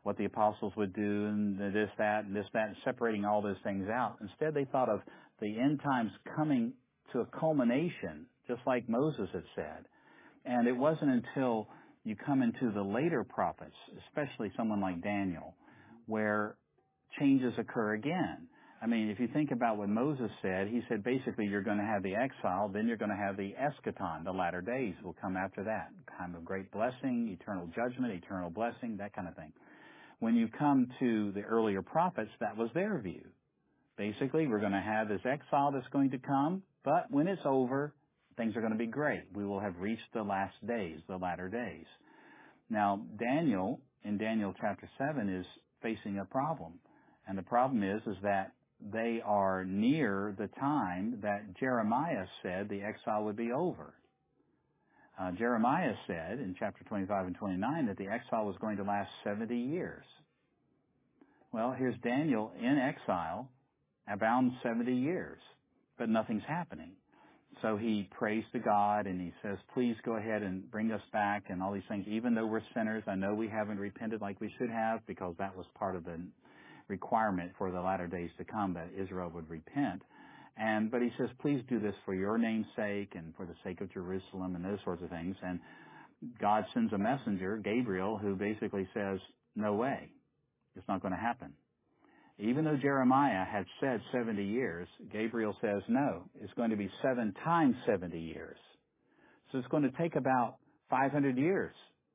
what the apostles would do and this, that, and this, that, and separating all those things out. Instead, they thought of the end times coming to a culmination, just like Moses had said. And it wasn't until you come into the later prophets, especially someone like Daniel, where changes occur again. I mean, if you think about what Moses said, he said basically you're going to have the exile, then you're going to have the eschaton, the latter days will come after that. Time of great blessing, eternal judgment, eternal blessing, that kind of thing. When you come to the earlier prophets, that was their view. Basically, we're going to have this exile that's going to come, but when it's over, things are going to be great. We will have reached the last days, the latter days. Now, Daniel, in Daniel chapter seven, is facing a problem. And the problem is, is that they are near the time that Jeremiah said the exile would be over. Uh, Jeremiah said in chapter twenty-five and twenty-nine that the exile was going to last seventy years. Well, here's Daniel in exile, abound seventy years, but nothing's happening. So he prays to God and he says, please go ahead and bring us back and all these things. Even though we're sinners, I know we haven't repented like we should have, because that was part of the requirement for the latter days to come, that Israel would repent. And but he says, please do this for your name's sake and for the sake of Jerusalem and those sorts of things. And God sends a messenger, Gabriel, who basically says, no way, it's not going to happen. Even though Jeremiah had said seventy years, Gabriel says, no, it's going to be seven times seventy years. So it's going to take about five hundred years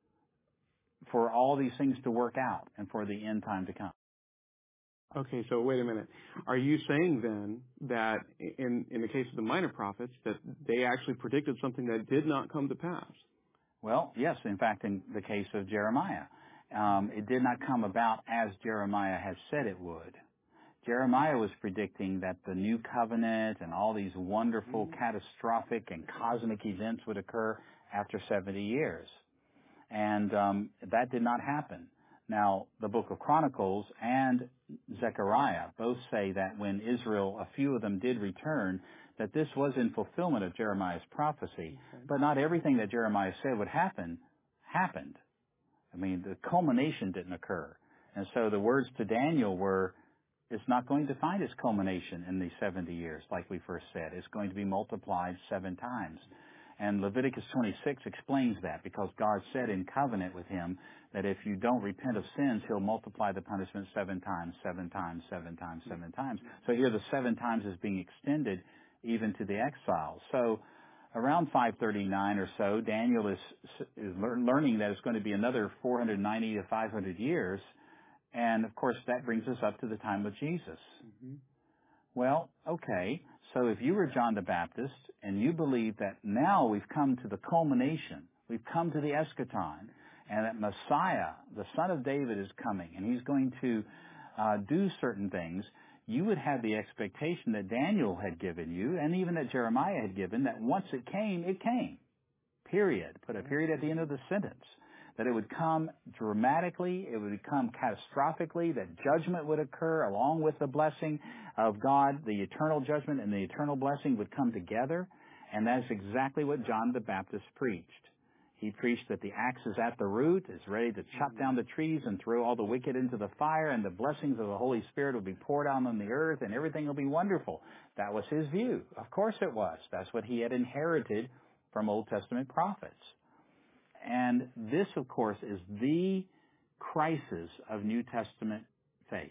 for all these things to work out and for the end time to come. Okay, so wait a minute. Are you saying then that in, in the case of the minor prophets, that they actually predicted something that did not come to pass? Well, yes. In fact, in the case of Jeremiah, um, it did not come about as Jeremiah had said it would. Jeremiah was predicting that the new covenant and all these wonderful, mm-hmm. catastrophic and cosmic events would occur after seventy years. And um, that did not happen. Now, the book of Chronicles and Zechariah both say that when Israel, a few of them did return, that this was in fulfillment of Jeremiah's prophecy. Okay. But not everything that Jeremiah said would happen, happened. I mean, the culmination didn't occur. And so the words to Daniel were, it's not going to find its culmination in these seventy years, like we first said. It's going to be multiplied seven times. And Leviticus twenty-six explains that, because God said in covenant with him that if you don't repent of sins, he'll multiply the punishment seven times, seven times, seven times, seven times. So here the seven times is being extended even to the exile. So around five thirty-nine or so, Daniel is, is learning that it's going to be another four hundred ninety to five hundred years. And of course that brings us up to the time of Jesus. Mm-hmm. Well, okay. So if you were John the Baptist and you believe that now we've come to the culmination, we've come to the eschaton, and that Messiah, the Son of David, is coming, and he's going to uh, do certain things, you would have the expectation that Daniel had given you, and even that Jeremiah had given, that once it came, it came. Period. Put a period at the end of the sentence. That it would come dramatically, it would come catastrophically, that judgment would occur along with the blessing of God, the eternal judgment and the eternal blessing would come together, and that's exactly what John the Baptist preached. He preached that the axe is at the root, is ready to chop down the trees and throw all the wicked into the fire, and the blessings of the Holy Spirit will be poured out on the earth, and everything will be wonderful. That was his view. Of course it was. That's what he had inherited from Old Testament prophets. And this, of course, is the crisis of New Testament faith.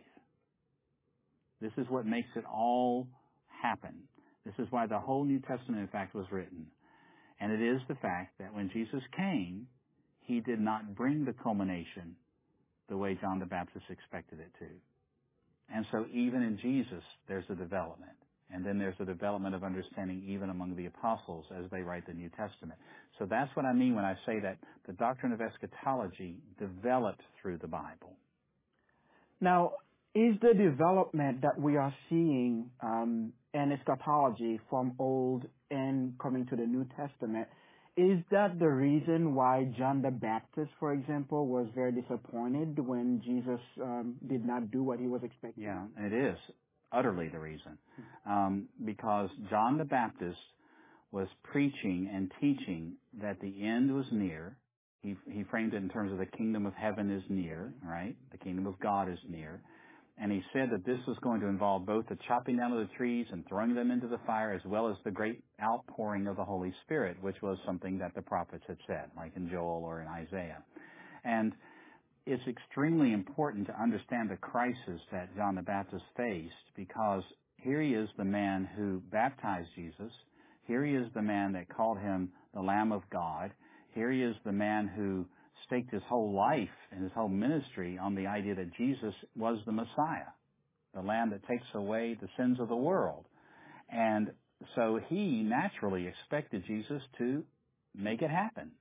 This is what makes it all happen. This is why the whole New Testament, in fact, was written. And it is the fact that when Jesus came, he did not bring the culmination the way John the Baptist expected it to. And so even in Jesus, there's a development. And then there's a development of understanding even among the apostles as they write the New Testament. So that's what I mean when I say that the doctrine of eschatology developed through the Bible. Now, is the development that we are seeing um, in eschatology from Old and coming to the New Testament, is that the reason why John the Baptist, for example, was very disappointed when Jesus um, did not do what he was expecting? Yeah, it is utterly the reason. Um, because John the Baptist was preaching and teaching that the end was near, He, he framed it in terms of the kingdom of heaven is near, right? The kingdom of God is near. And he said that this was going to involve both the chopping down of the trees and throwing them into the fire, as well as the great outpouring of the Holy Spirit, which was something that the prophets had said, like in Joel or in Isaiah. And it's extremely important to understand the crisis that John the Baptist faced, because here he is, the man who baptized Jesus. Here he is, the man that called him the Lamb of God. Here he is, the man who staked his whole life and his whole ministry on the idea that Jesus was the Messiah, the Lamb that takes away the sins of the world. And so he naturally expected Jesus to make it happen.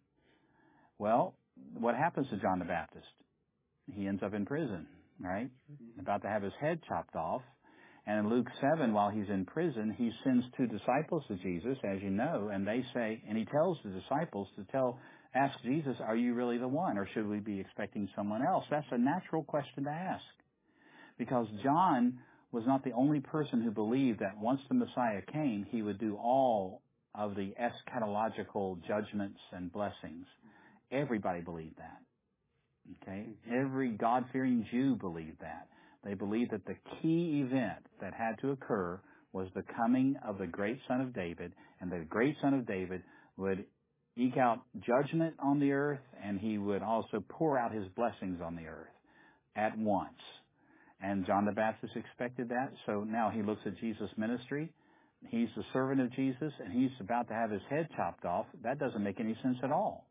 Well, what happens to John the Baptist? He ends up in prison, right? About to have his head chopped off. And in Luke seven, while he's in prison, he sends two disciples to Jesus, as you know, and they say, and he tells the disciples to tell, ask Jesus, are you really the one, or should we be expecting someone else? That's a natural question to ask, because John was not the only person who believed that once the Messiah came, he would do all of the eschatological judgments and blessings. Everybody believed that. Okay? Every God-fearing Jew believed that. They believed that the key event that had to occur was the coming of the great Son of David, and the great Son of David would eke out judgment on the earth, and he would also pour out his blessings on the earth at once. And John the Baptist expected that, so now he looks at Jesus' ministry. He's the servant of Jesus, and he's about to have his head chopped off. That doesn't make any sense at all.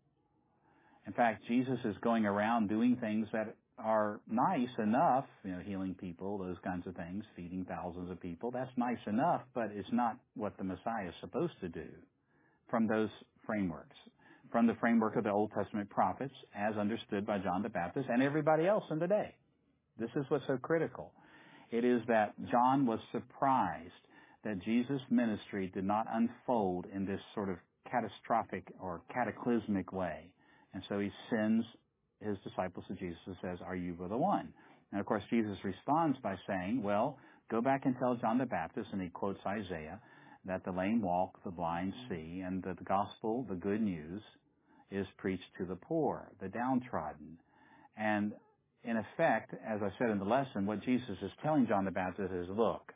In fact, Jesus is going around doing things that are nice enough, you know, healing people, those kinds of things, feeding thousands of people. That's nice enough, but it's not what the Messiah is supposed to do from those frameworks, from the framework of the Old Testament prophets as understood by John the Baptist and everybody else in the day. This is what's so critical. It is that John was surprised that Jesus' ministry did not unfold in this sort of catastrophic or cataclysmic way. And so he sends his disciples to Jesus and says, are you the one? And of course, Jesus responds by saying, well, go back and tell John the Baptist, and he quotes Isaiah, that the lame walk, the blind see, and that the gospel, the good news, is preached to the poor, the downtrodden. And in effect, as I said in the lesson, what Jesus is telling John the Baptist is, look,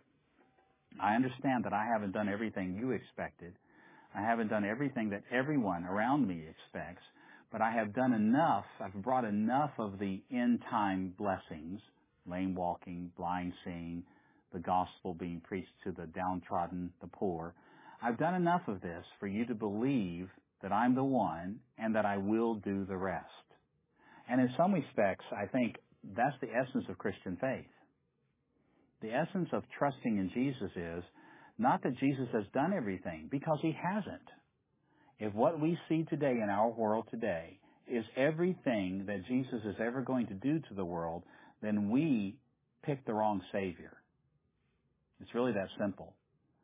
I understand that I haven't done everything you expected. I haven't done everything that everyone around me expects, but I have done enough, I've brought enough of the end-time blessings, lame walking, blind seeing, the gospel being preached to the downtrodden, the poor. I've done enough of this for you to believe that I'm the one and that I will do the rest. And in some respects, I think that's the essence of Christian faith. The essence of trusting in Jesus is not that Jesus has done everything, because he hasn't. If what we see today in our world today is everything that Jesus is ever going to do to the world, then we picked the wrong Savior. It's really that simple.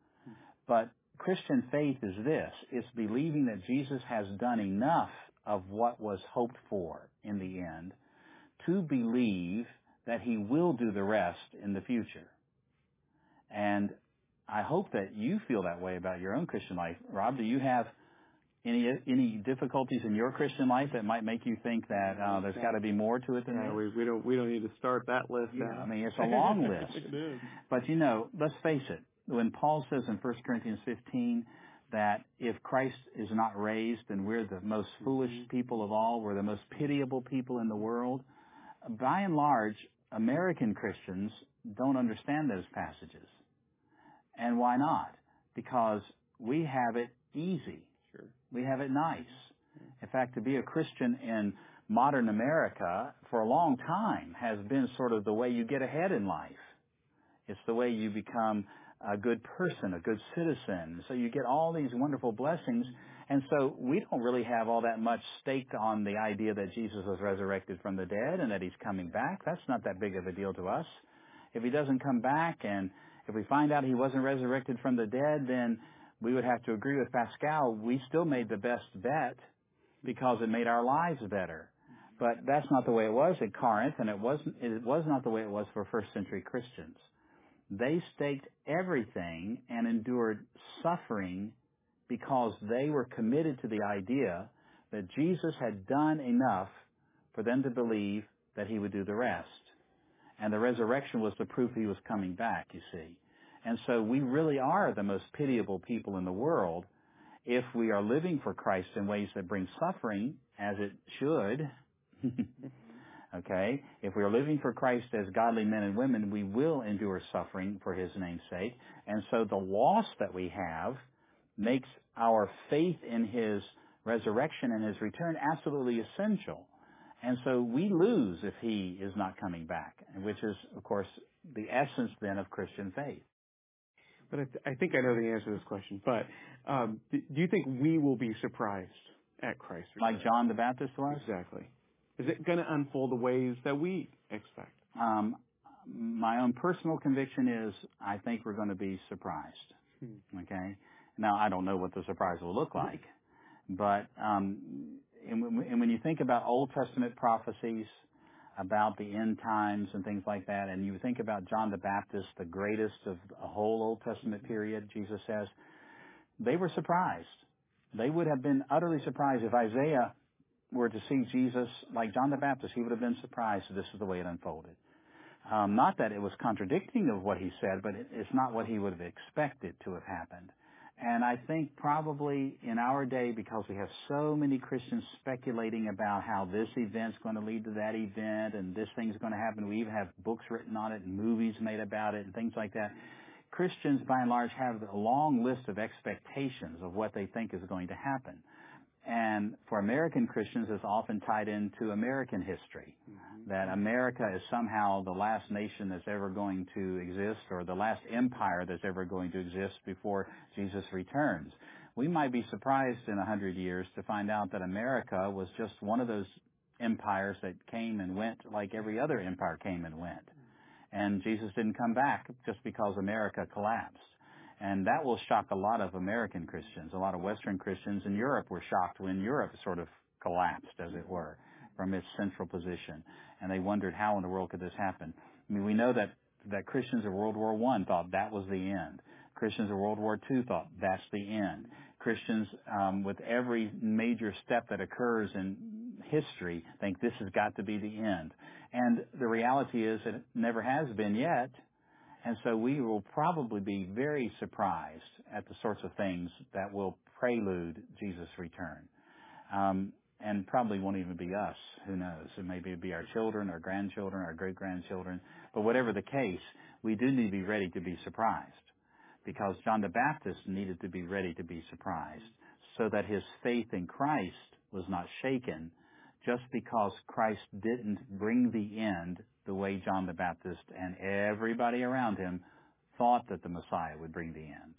But Christian faith is this. It's believing that Jesus has done enough of what was hoped for in the end to believe that he will do the rest in the future. And I hope that you feel that way about your own Christian life. Rob, do you have any any difficulties in your Christian life that might make you think that uh, there's got to be more to it than yeah, that? We, we don't we don't need to start that list. Yeah, out. I mean, it's a long list. It is. But you know, let's face it. When Paul says in First Corinthians fifteen that if Christ is not raised, then we're the most foolish people of all, we're the most pitiable people in the world. By and large, American Christians don't understand those passages. And why not? Because we have it easy. Sure. We have it nice. In fact, to be a Christian in modern America for a long time has been sort of the way you get ahead in life. It's the way you become a good person, a good citizen. So you get all these wonderful blessings. And so we don't really have all that much staked on the idea that Jesus was resurrected from the dead and that he's coming back. That's not that big of a deal to us. If he doesn't come back, and if we find out he wasn't resurrected from the dead, then we would have to agree with Pascal. We still made the best bet because it made our lives better. But that's not the way it was at Corinth, and it wasn't, it was not the way it was for first century Christians. They staked everything and endured suffering because they were committed to the idea that Jesus had done enough for them to believe that he would do the rest. And the resurrection was the proof he was coming back, you see. And so we really are the most pitiable people in the world if we are living for Christ in ways that bring suffering, as it should. Okay? If we are living for Christ as godly men and women, we will endure suffering for his name's sake. And so the loss that we have makes our faith in his resurrection and his return absolutely essential. And so we lose if he is not coming back, which is, of course, the essence then of Christian faith. But I, th- I think I know the answer to this question. But um, do you think we will be surprised at Christ's return? Like John the Baptist was? Exactly. Is it going to unfold the ways that we expect? Um, my own personal conviction is I think we're going to be surprised. Hmm. Okay? Now, I don't know what the surprise will look like. But um, and, and when you think about Old Testament prophecies about the end times and things like that, and you think about John the Baptist, the greatest of the whole Old Testament period, Jesus says, they were surprised. They would have been utterly surprised if Isaiah were to see Jesus like John the Baptist. He would have been surprised that this is the way it unfolded. Um, not that it was contradicting of what he said, but it, it's not what he would have expected to have happened. And I think probably in our day, because we have so many Christians speculating about how this event's going to lead to that event and this thing's going to happen, we even have books written on it and movies made about it and things like that. Christians, by and large, have a long list of expectations of what they think is going to happen. And for American Christians, it's often tied into American history, mm-hmm. that America is somehow the last nation that's ever going to exist or the last empire that's ever going to exist before Jesus returns. We might be surprised in a hundred years to find out that America was just one of those empires that came and went like every other empire came and went. And Jesus didn't come back just because America collapsed. And that will shock a lot of American Christians. A lot of Western Christians in Europe were shocked when Europe sort of collapsed, as it were, from its central position. And they wondered, how in the world could this happen? I mean, we know that, that Christians of World War One thought that was the end. Christians of World War Two thought that's the end. Christians, um, with every major step that occurs in history, think this has got to be the end. And the reality is that it never has been yet. And so we will probably be very surprised at the sorts of things that will prelude Jesus' return. Um, and probably won't even be us. Who knows? It may be our children, our grandchildren, our great-grandchildren. But whatever the case, we do need to be ready to be surprised. Because John the Baptist needed to be ready to be surprised so that his faith in Christ was not shaken just because Christ didn't bring the end the way John the Baptist and everybody around him thought that the Messiah would bring the end.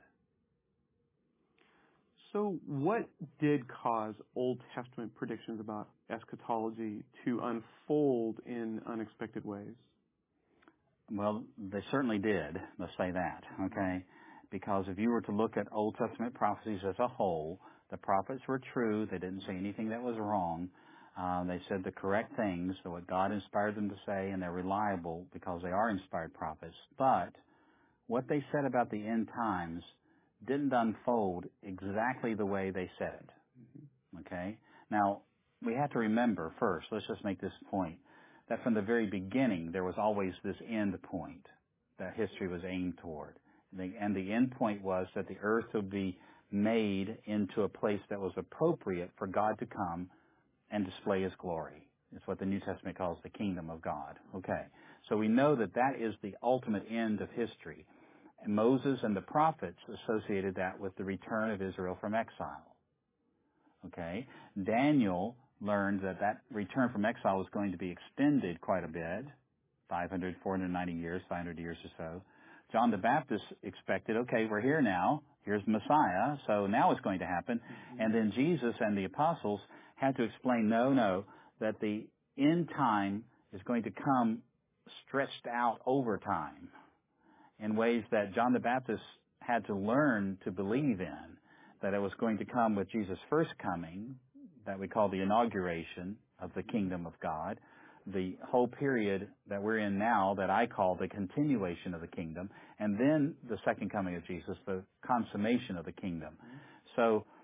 So what did cause Old Testament predictions about eschatology to unfold in unexpected ways? Well, they certainly did, let's say that, okay? Because if you were to look at Old Testament prophecies as a whole, the prophets were true. They didn't say anything that was wrong. Uh, they said the correct things, so what God inspired them to say, and they're reliable because they are inspired prophets. But what they said about the end times didn't unfold exactly the way they said it. Okay? Now, we have to remember first, let's just make this point, that from the very beginning there was always this end point that history was aimed toward. And the end point was that the earth would be made into a place that was appropriate for God to come and display His glory. It's what the New Testament calls the kingdom of God. Okay. So we know that that is the ultimate end of history. And Moses and the prophets associated that with the return of Israel from exile. Okay. Daniel learned that that return from exile was going to be extended quite a bit, five hundred, four hundred ninety years, five hundred years or so. John the Baptist expected, okay, we're here now. Here's Messiah, so now it's going to happen. And then Jesus and the apostles had to explain, no, no, that the end time is going to come stretched out over time in ways that John the Baptist had to learn to believe in, that it was going to come with Jesus' first coming, that we call the inauguration of the kingdom of God, the whole period that we're in now that I call the continuation of the kingdom, and then the second coming of Jesus, the consummation of the kingdom. So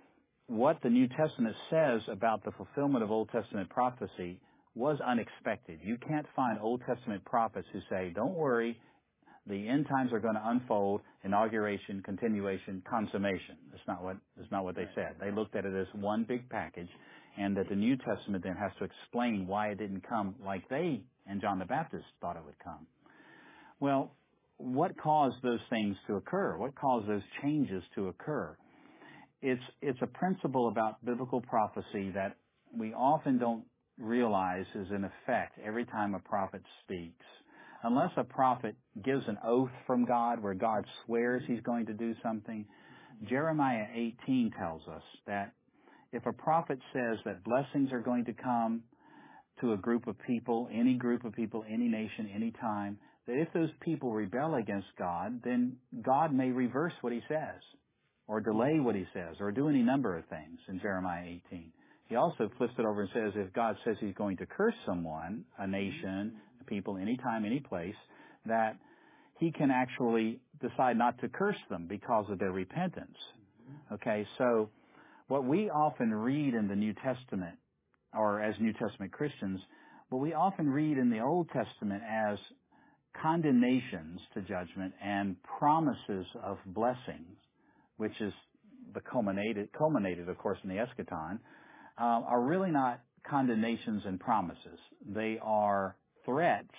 what the New Testament says about the fulfillment of Old Testament prophecy was unexpected. You can't find Old Testament prophets who say, don't worry, the end times are going to unfold, inauguration, continuation, consummation. That's not what, that's not what they said. They looked at it as one big package, and that the New Testament then has to explain why it didn't come like they and John the Baptist thought it would come. Well, what caused those things to occur? What caused those changes to occur? It's, it's a principle about biblical prophecy that we often don't realize is in effect every time a prophet speaks. Unless a prophet gives an oath from God where God swears he's going to do something, Jeremiah eighteen tells us that if a prophet says that blessings are going to come to a group of people, any group of people, any nation, any time, that if those people rebel against God, then God may reverse what he says, or delay what he says, or do any number of things in Jeremiah eighteen. He also flips it over and says if God says he's going to curse someone, a nation, a people, anytime, any place, that he can actually decide not to curse them because of their repentance. Okay, so what we often read in the New Testament, or as New Testament Christians, what we often read in the Old Testament as condemnations to judgment and promises of blessings, which is the culminated, culminated, of course, in the eschaton, uh, are really not condemnations and promises. They are threats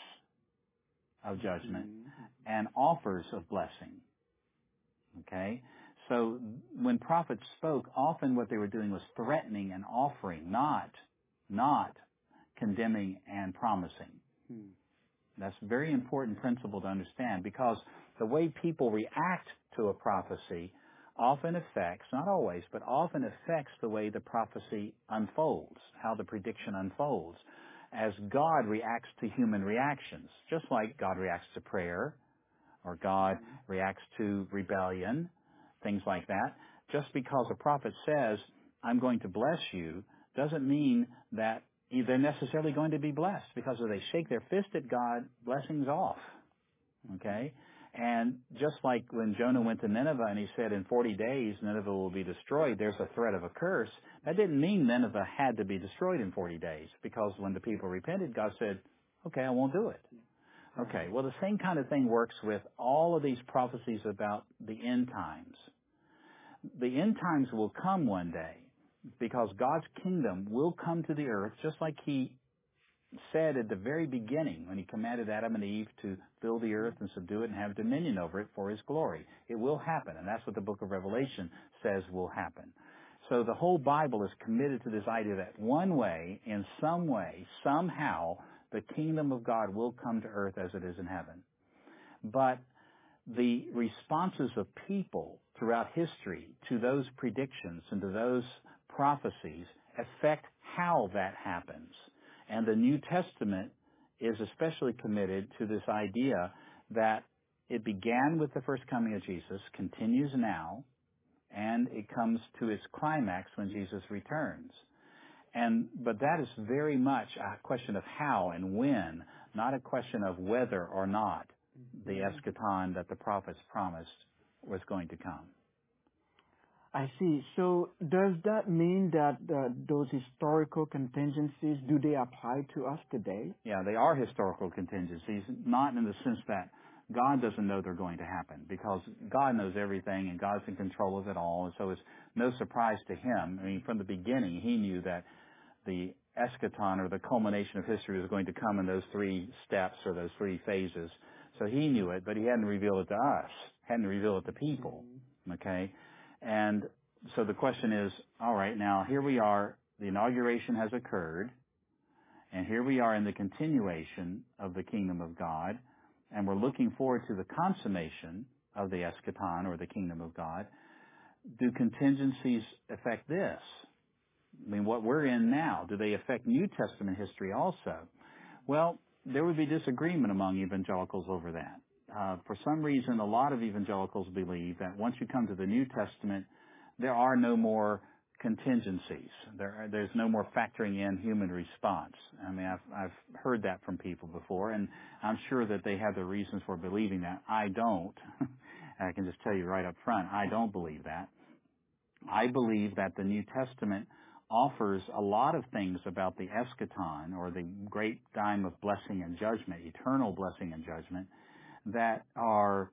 of judgment and offers of blessing. Okay? So when prophets spoke, often what they were doing was threatening and offering, not, not condemning and promising. Hmm. That's a very important principle to understand, because the way people react to a prophecy often affects, not always, but often affects the way the prophecy unfolds, how the prediction unfolds, as God reacts to human reactions, just like God reacts to prayer, or God reacts to rebellion, things like that. Just because a prophet says, I'm going to bless you, doesn't mean that they're necessarily going to be blessed, because if they shake their fist at God, blessing's off. Okay? And just like when Jonah went to Nineveh and he said in forty days Nineveh will be destroyed, there's a threat of a curse, that didn't mean Nineveh had to be destroyed in forty days, because when the people repented, God said, okay, I won't do it. Okay, well, the same kind of thing works with all of these prophecies about the end times. The end times will come one day, because God's kingdom will come to the earth, just like he said at the very beginning when he commanded Adam and Eve to fill the earth and subdue it and have dominion over it for his glory. It will happen, and that's what the book of Revelation says will happen. So the whole Bible is committed to this idea that one way, in some way, somehow, the kingdom of God will come to earth as it is in heaven. But the responses of people throughout history to those predictions and to those prophecies affect how that happens. And the New Testament is especially committed to this idea that it began with the first coming of Jesus, continues now, and it comes to its climax when Jesus returns. And, but that is very much a question of how and when, not a question of whether or not the eschaton that the prophets promised was going to come. I see. So does that mean that uh, those historical contingencies, do they apply to us today? Yeah, they are historical contingencies, not in the sense that God doesn't know they're going to happen, because God knows everything and God's in control of it all, and so it's no surprise to him. I mean, from the beginning, he knew that the eschaton, or the culmination of history, was going to come in those three steps or those three phases. So he knew it, but he hadn't revealed it to us, hadn't revealed it to people, okay? And so the question is, all right, now here we are, the inauguration has occurred, and here we are in the continuation of the kingdom of God, and we're looking forward to the consummation of the eschaton, or the kingdom of God. Do contingencies affect this? I mean, what we're in now, do they affect New Testament history also? Well, there would be disagreement among evangelicals over that. Uh, for some reason, a lot of evangelicals believe that once you come to the New Testament, there are no more contingencies. There are, there's no more factoring in human response. I mean, I've, I've heard that from people before, and I'm sure that they have their reasons for believing that. I don't. I can just tell you right up front, I don't believe that. I believe that the New Testament offers a lot of things about the eschaton, or the great time of blessing and judgment, eternal blessing and judgment, that are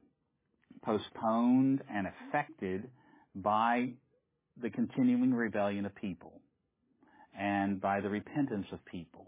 postponed and affected by the continuing rebellion of people and by the repentance of people.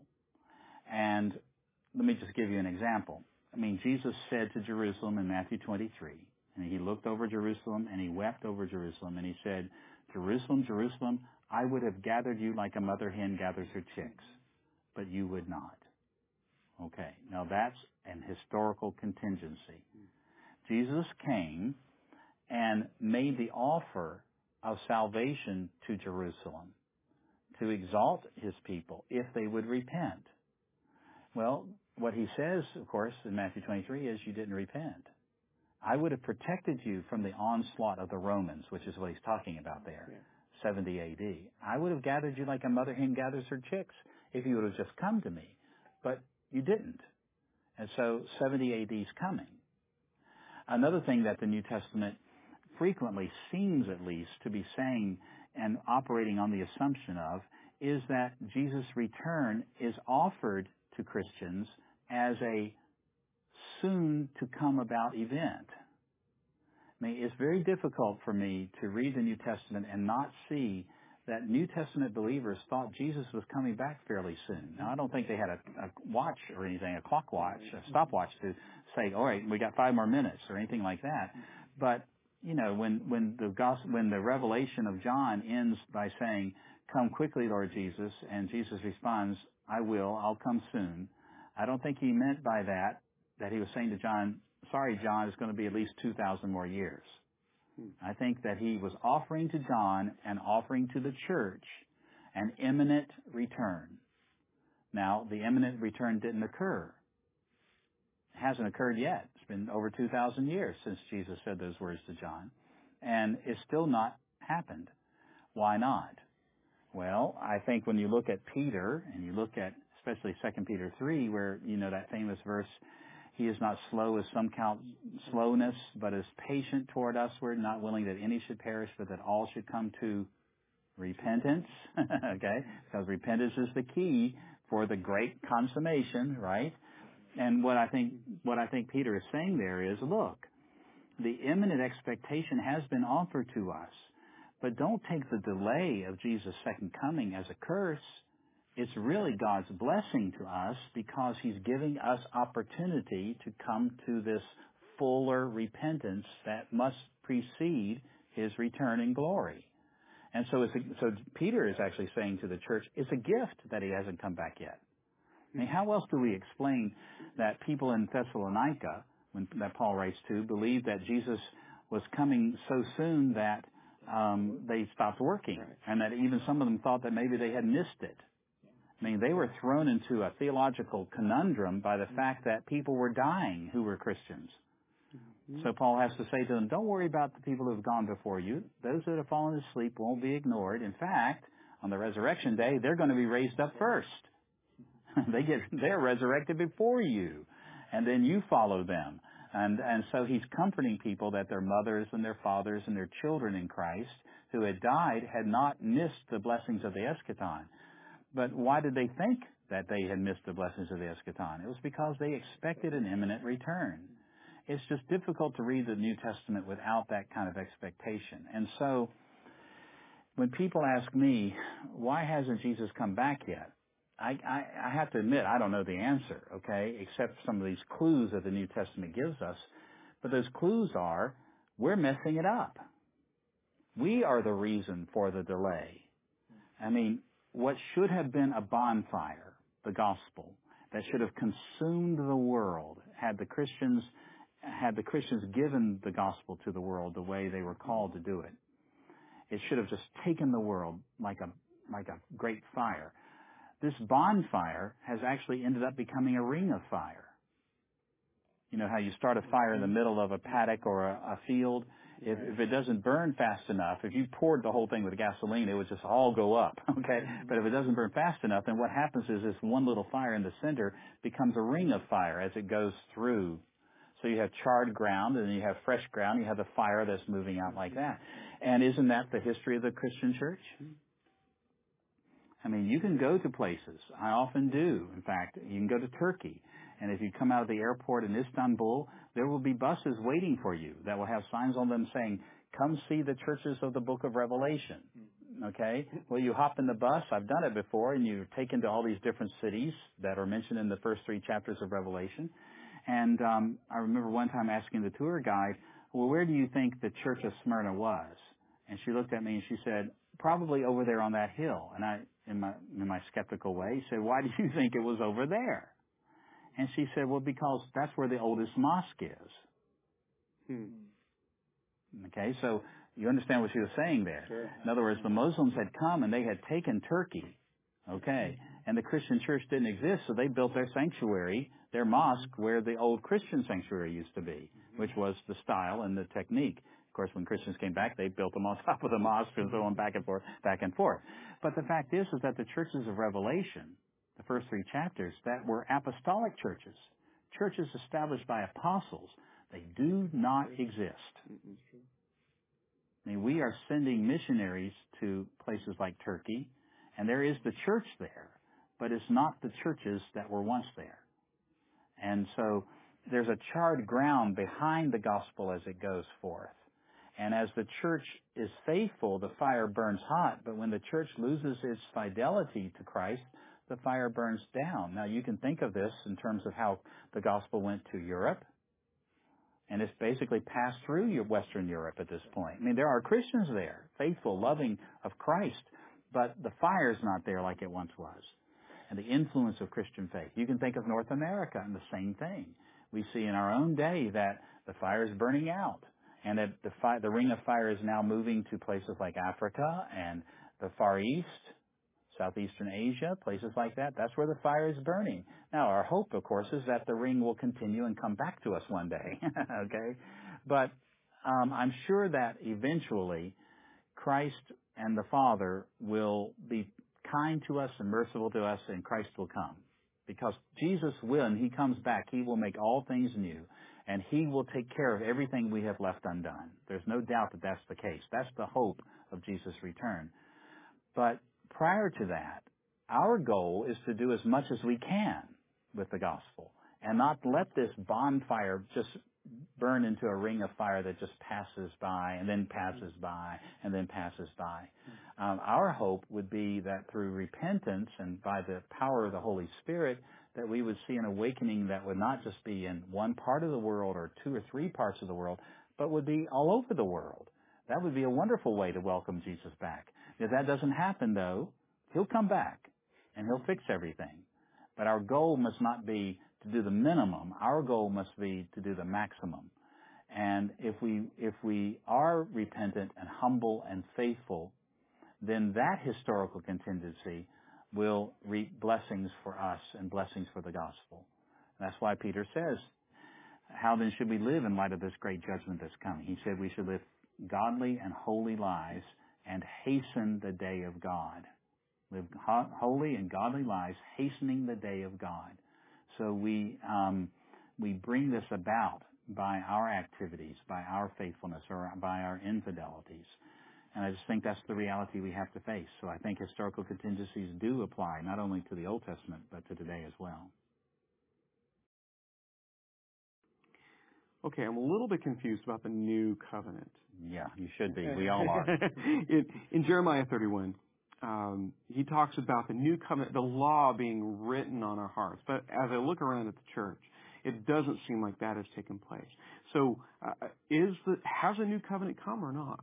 And let me just give you an example. I mean, Jesus said to Jerusalem in Matthew twenty-three, and he looked over Jerusalem and he wept over Jerusalem, and he said, Jerusalem, Jerusalem, I would have gathered you like a mother hen gathers her chicks, but you would not. Okay, now that's an historical contingency. Jesus came and made the offer of salvation to Jerusalem to exalt his people if they would repent. Well, what he says, of course, in Matthew twenty-three is you didn't repent. I would have protected you from the onslaught of the Romans, which is what he's talking about there, yeah. seventy A D. I would have gathered you like a mother hen gathers her chicks if you would have just come to me. But you didn't. And so seventy A D is coming. Another thing that the New Testament frequently seems at least to be saying and operating on the assumption of is that Jesus' return is offered to Christians as a soon to come about event. I mean, it's very difficult for me to read the New Testament and not see that New Testament believers thought Jesus was coming back fairly soon. Now, I don't think they had a, a watch or anything, a clock watch, a stopwatch to say, all right, we got five more minutes or anything like that. But, you know, when, when the gospel, when the revelation of John ends by saying, come quickly, Lord Jesus, and Jesus responds, I will, I'll come soon. I don't think he meant by that that he was saying to John, sorry, John, it's going to be at least two thousand more years. I think that he was offering to John and offering to the church an imminent return. Now, the imminent return didn't occur. It hasn't occurred yet. It's been over two thousand years since Jesus said those words to John, and it's still not happened. Why not? Well, I think when you look at Peter, and you look at especially Second Peter three, where, you know, that famous verse, he is not slow as some count slowness, but is patient toward usward, not willing that any should perish, but that all should come to repentance. Okay? Because repentance is the key for the great consummation, right? And what I think, what I think Peter is saying there is, look, the imminent expectation has been offered to us, but don't take the delay of Jesus' second coming as a curse. It's really God's blessing to us because he's giving us opportunity to come to this fuller repentance that must precede his return in glory. And so, it's a, so Peter is actually saying to the church, it's a gift that he hasn't come back yet. I mean, how else do we explain that people in Thessalonica, when, that Paul writes to, believed that Jesus was coming so soon that um, they stopped working, and that even some of them thought that maybe they had missed it? I mean, they were thrown into a theological conundrum by the fact that people were dying who were Christians. So Paul has to say to them, don't worry about the people who have gone before you. Those that have fallen asleep won't be ignored. In fact, on the resurrection day, they're going to be raised up first. they get, they're resurrected before you. And then you follow them. And, and so he's comforting people that their mothers and their fathers and their children in Christ who had died had not missed the blessings of the eschaton. But why did they think that they had missed the blessings of the eschaton? It was because they expected an imminent return. It's just difficult to read the New Testament without that kind of expectation. And so when people ask me, why hasn't Jesus come back yet? I, I, I have to admit, I don't know the answer, okay, except some of these clues that the New Testament gives us. But those clues are, we're messing it up. We are the reason for the delay. I mean, what should have been a bonfire, the gospel, that should have consumed the world had the Christians had the Christians given the gospel to the world the way they were called to do it. It should have just taken the world like a like a great fire. This bonfire has actually ended up becoming a ring of fire. You know how you start a fire in the middle of a paddock or a, a field? If, if it doesn't burn fast enough, if you poured the whole thing with gasoline, it would just all go up, okay? But if it doesn't burn fast enough, then what happens is this one little fire in the center becomes a ring of fire as it goes through. So you have charred ground, and then you have fresh ground. You have the fire that's moving out like that. And isn't that the history of the Christian church? I mean, you can go to places. I often do. In fact, you can go to Turkey. And if you come out of the airport in Istanbul, there will be buses waiting for you that will have signs on them saying, come see the churches of the book of Revelation. Okay? Well, you hop in the bus. I've done it before, and you're taken to all these different cities that are mentioned in the first three chapters of Revelation. And um, I remember one time asking the tour guide, well, where do you think the church of Smyrna was? And she looked at me and she said, probably over there on that hill. And I, in my, in my skeptical way, said, why do you think it was over there? And she said, well, because that's where the oldest mosque is. Hmm. Okay, so you understand what she was saying there. Sure. In other words, the Muslims had come and they had taken Turkey. Okay, and the Christian church didn't exist, so they built their sanctuary, their mosque, where the old Christian sanctuary used to be, which was the style and the technique. Of course, when Christians came back, they built them on top of the mosque and so on, back and forth, back and forth. But the fact is, is that the churches of Revelation, the first three chapters, that were apostolic churches, churches established by apostles, they do not exist. I mean, we are sending missionaries to places like Turkey, and there is the church there, but it's not the churches that were once there. And so there's a charred ground behind the gospel as it goes forth. And as the church is faithful, the fire burns hot, but when the church loses its fidelity to Christ, the fire burns down. Now, you can think of this in terms of how the gospel went to Europe, and it's basically passed through your Western Europe at this point. I mean, there are Christians there, faithful, loving of Christ, but the fire's not there like it once was. And the influence of Christian faith. You can think of North America and the same thing. We see in our own day that the fire is burning out, and that the, fi- the ring of fire is now moving to places like Africa and the Far East, Southeastern Asia, places like that. That's where the fire is burning. Now, our hope, of course, is that the ring will continue and come back to us one day. Okay? But um, I'm sure that eventually Christ and the Father will be kind to us and merciful to us, and Christ will come. Because Jesus will, and He comes back, He will make all things new, and He will take care of everything we have left undone. There's no doubt that that's the case. That's the hope of Jesus' return. But prior to that, our goal is to do as much as we can with the gospel and not let this bonfire just burn into a ring of fire that just passes by and then passes by and then passes by. Um, our hope would be that through repentance and by the power of the Holy Spirit, that we would see an awakening that would not just be in one part of the world or two or three parts of the world, but would be all over the world. That would be a wonderful way to welcome Jesus back. If that doesn't happen, though, He'll come back and He'll fix everything. But our goal must not be to do the minimum. Our goal must be to do the maximum. And if we if we are repentant and humble and faithful, then that historical contingency will reap blessings for us and blessings for the gospel. And that's why Peter says, how then should we live in light of this great judgment that's coming? He said we should live godly and holy lives and hasten the day of God. Live ho- holy and godly lives, hastening the day of God. So we um, we bring this about by our activities, by our faithfulness, or by our infidelities. And I just think that's the reality we have to face. So I think historical contingencies do apply not only to the Old Testament, but to today as well. Okay, I'm a little bit confused about the new covenant. Yeah, you should be. We all are. in, in Jeremiah thirty-one, um, he talks about the new covenant, the law being written on our hearts. But as I look around at the church, it doesn't seem like that has taken place. So, uh, is the has a new covenant come or not?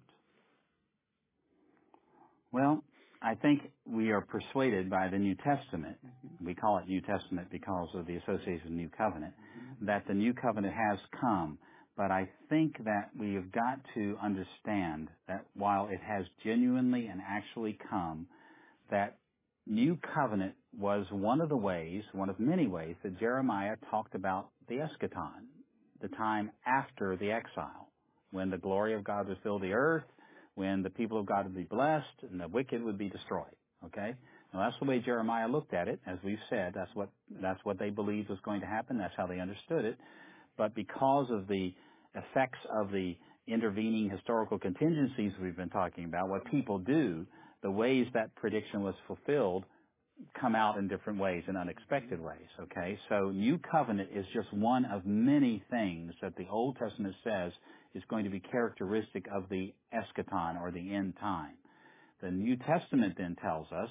Well, I think we are persuaded by the New Testament. We call it New Testament because of the association with New Covenant, that the New Covenant has come. But I think that we have got to understand that while it has genuinely and actually come, that New Covenant was one of the ways, one of many ways, that Jeremiah talked about the eschaton, the time after the exile, when the glory of God would fill the earth, when the people of God would be blessed, and the wicked would be destroyed. Okay? Now that's the way Jeremiah looked at it. As we've said, that's what that's what they believed was going to happen. That's how they understood it. But because of the effects of the intervening historical contingencies we've been talking about, what people do, the ways that prediction was fulfilled come out in different ways, in unexpected ways, okay? So New Covenant is just one of many things that the Old Testament says is going to be characteristic of the eschaton, or the end time. The New Testament then tells us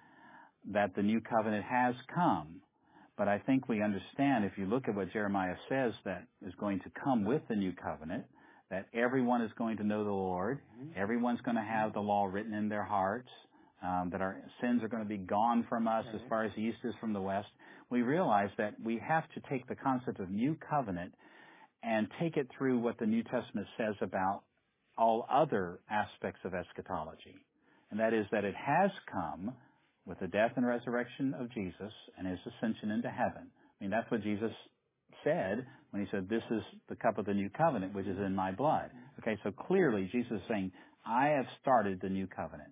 that the New Covenant has come, but I think we understand, if you look at what Jeremiah says that is going to come with the New Covenant, that everyone is going to know the Lord, everyone's going to have the law written in their hearts, Um, that our sins are going to be gone from us as far as the east is from the west. We realize that we have to take the concept of New Covenant and take it through what the New Testament says about all other aspects of eschatology. And that is that it has come with the death and resurrection of Jesus and his ascension into heaven. I mean, that's what Jesus said when he said, this is the cup of the New Covenant, which is in my blood. Okay, so clearly Jesus is saying, I have started the New Covenant.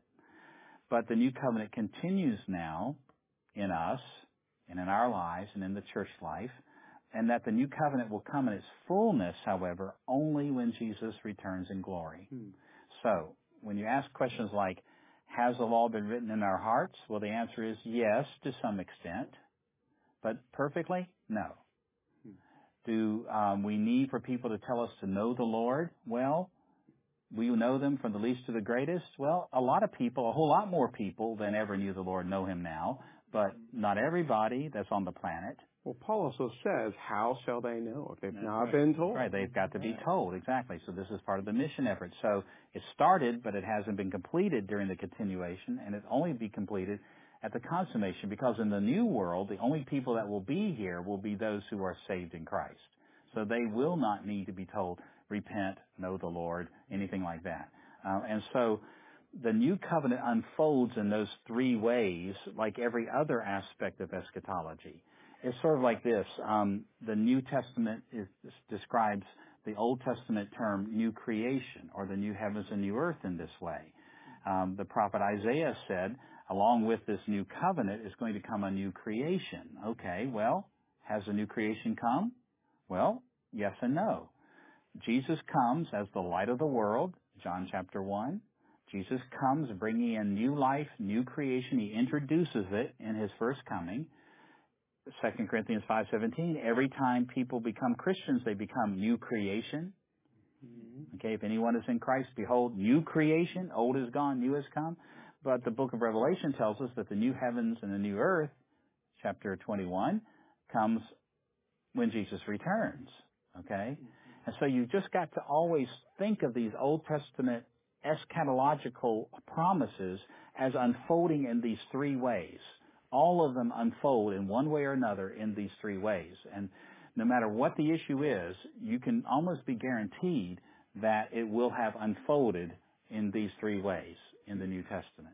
But the New Covenant continues now in us and in our lives and in the church life, and that the New Covenant will come in its fullness, however, only when Jesus returns in glory. Hmm. So, when you ask questions like, has the law been written in our hearts? Well, the answer is yes, to some extent. But perfectly? No. Hmm. Do um, we need for people to tell us to know the Lord? Well, will you know them from the least to the greatest? Well, a lot of people, a whole lot more people than ever knew the Lord know him now, but not everybody that's on the planet. Well, Paul also says, how shall they know if they've That's not right. been told? Right, they've got to be told, exactly. So this is part of the mission effort. So it started, but it hasn't been completed during the continuation, and it only be completed at the consummation, because in the new world, the only people that will be here will be those who are saved in Christ. So they will not need to be told, repent, know the Lord, anything like that. Uh, and so the New Covenant unfolds in those three ways, like every other aspect of eschatology. It's sort of like this. Um, the New Testament is, describes the Old Testament term new creation, or the new heavens and new earth in this way. Um, the prophet Isaiah said, along with this new covenant is going to come a new creation. Okay, well, has a new creation come? Well, yes and no. Jesus comes as the light of the world, John chapter one. Jesus comes bringing in new life, new creation. He introduces it in his first coming. Second Corinthians five seventeen, every time people become Christians, they become new creation. Okay, if anyone is in Christ, behold, new creation, old is gone, new has come. But the book of Revelation tells us that the new heavens and the new earth, chapter twenty-one, comes when Jesus returns. Okay? And so you've just got to always think of these Old Testament eschatological promises as unfolding in these three ways. All of them unfold in one way or another in these three ways. And no matter what the issue is, you can almost be guaranteed that it will have unfolded in these three ways in the New Testament.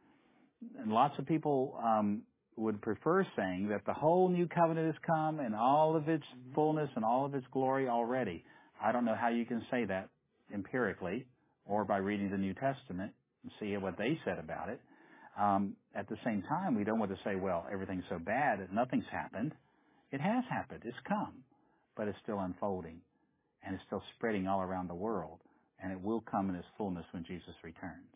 And lots of people um, would prefer saying that the whole New Covenant has come in all of its fullness and all of its glory already. I don't know how you can say that empirically or by reading the New Testament and see what they said about it. Um, at the same time, we don't want to say, well, everything's so bad that nothing's happened. It has happened. It's come. But it's still unfolding. And it's still spreading all around the world. And it will come in its fullness when Jesus returns.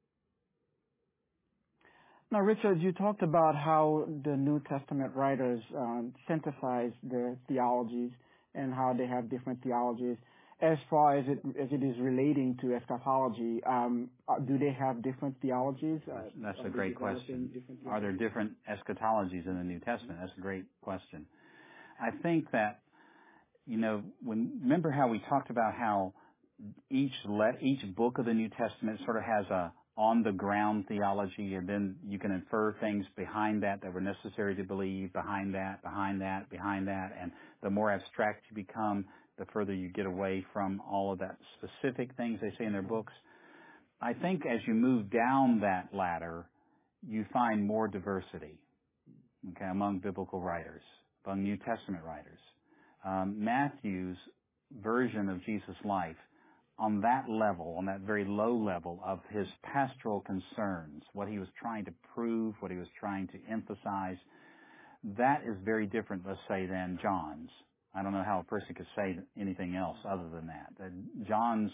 Now, Richard, you talked about how the New Testament writers um, synthesize their theologies and how they have different theologies. As far as it as it is relating to eschatology, um, do they have different theologies? That's, that's a great question. Are there different eschatologies in the New Testament? That's a great question. I think that, you know, when remember how we talked about how each let each book of the New Testament sort of has a on the ground theology, and then you can infer things behind that that were necessary to believe, behind that, behind that, behind that, and the more abstract you become, the further you get away from all of that specific things they say in their books. I think as you move down that ladder, you find more diversity, okay, among biblical writers, among New Testament writers. Um, Matthew's version of Jesus' life, on that level, on that very low level of his pastoral concerns, what he was trying to prove, what he was trying to emphasize, that is very different, let's say, than John's. I don't know how a person could say anything else other than that. That John's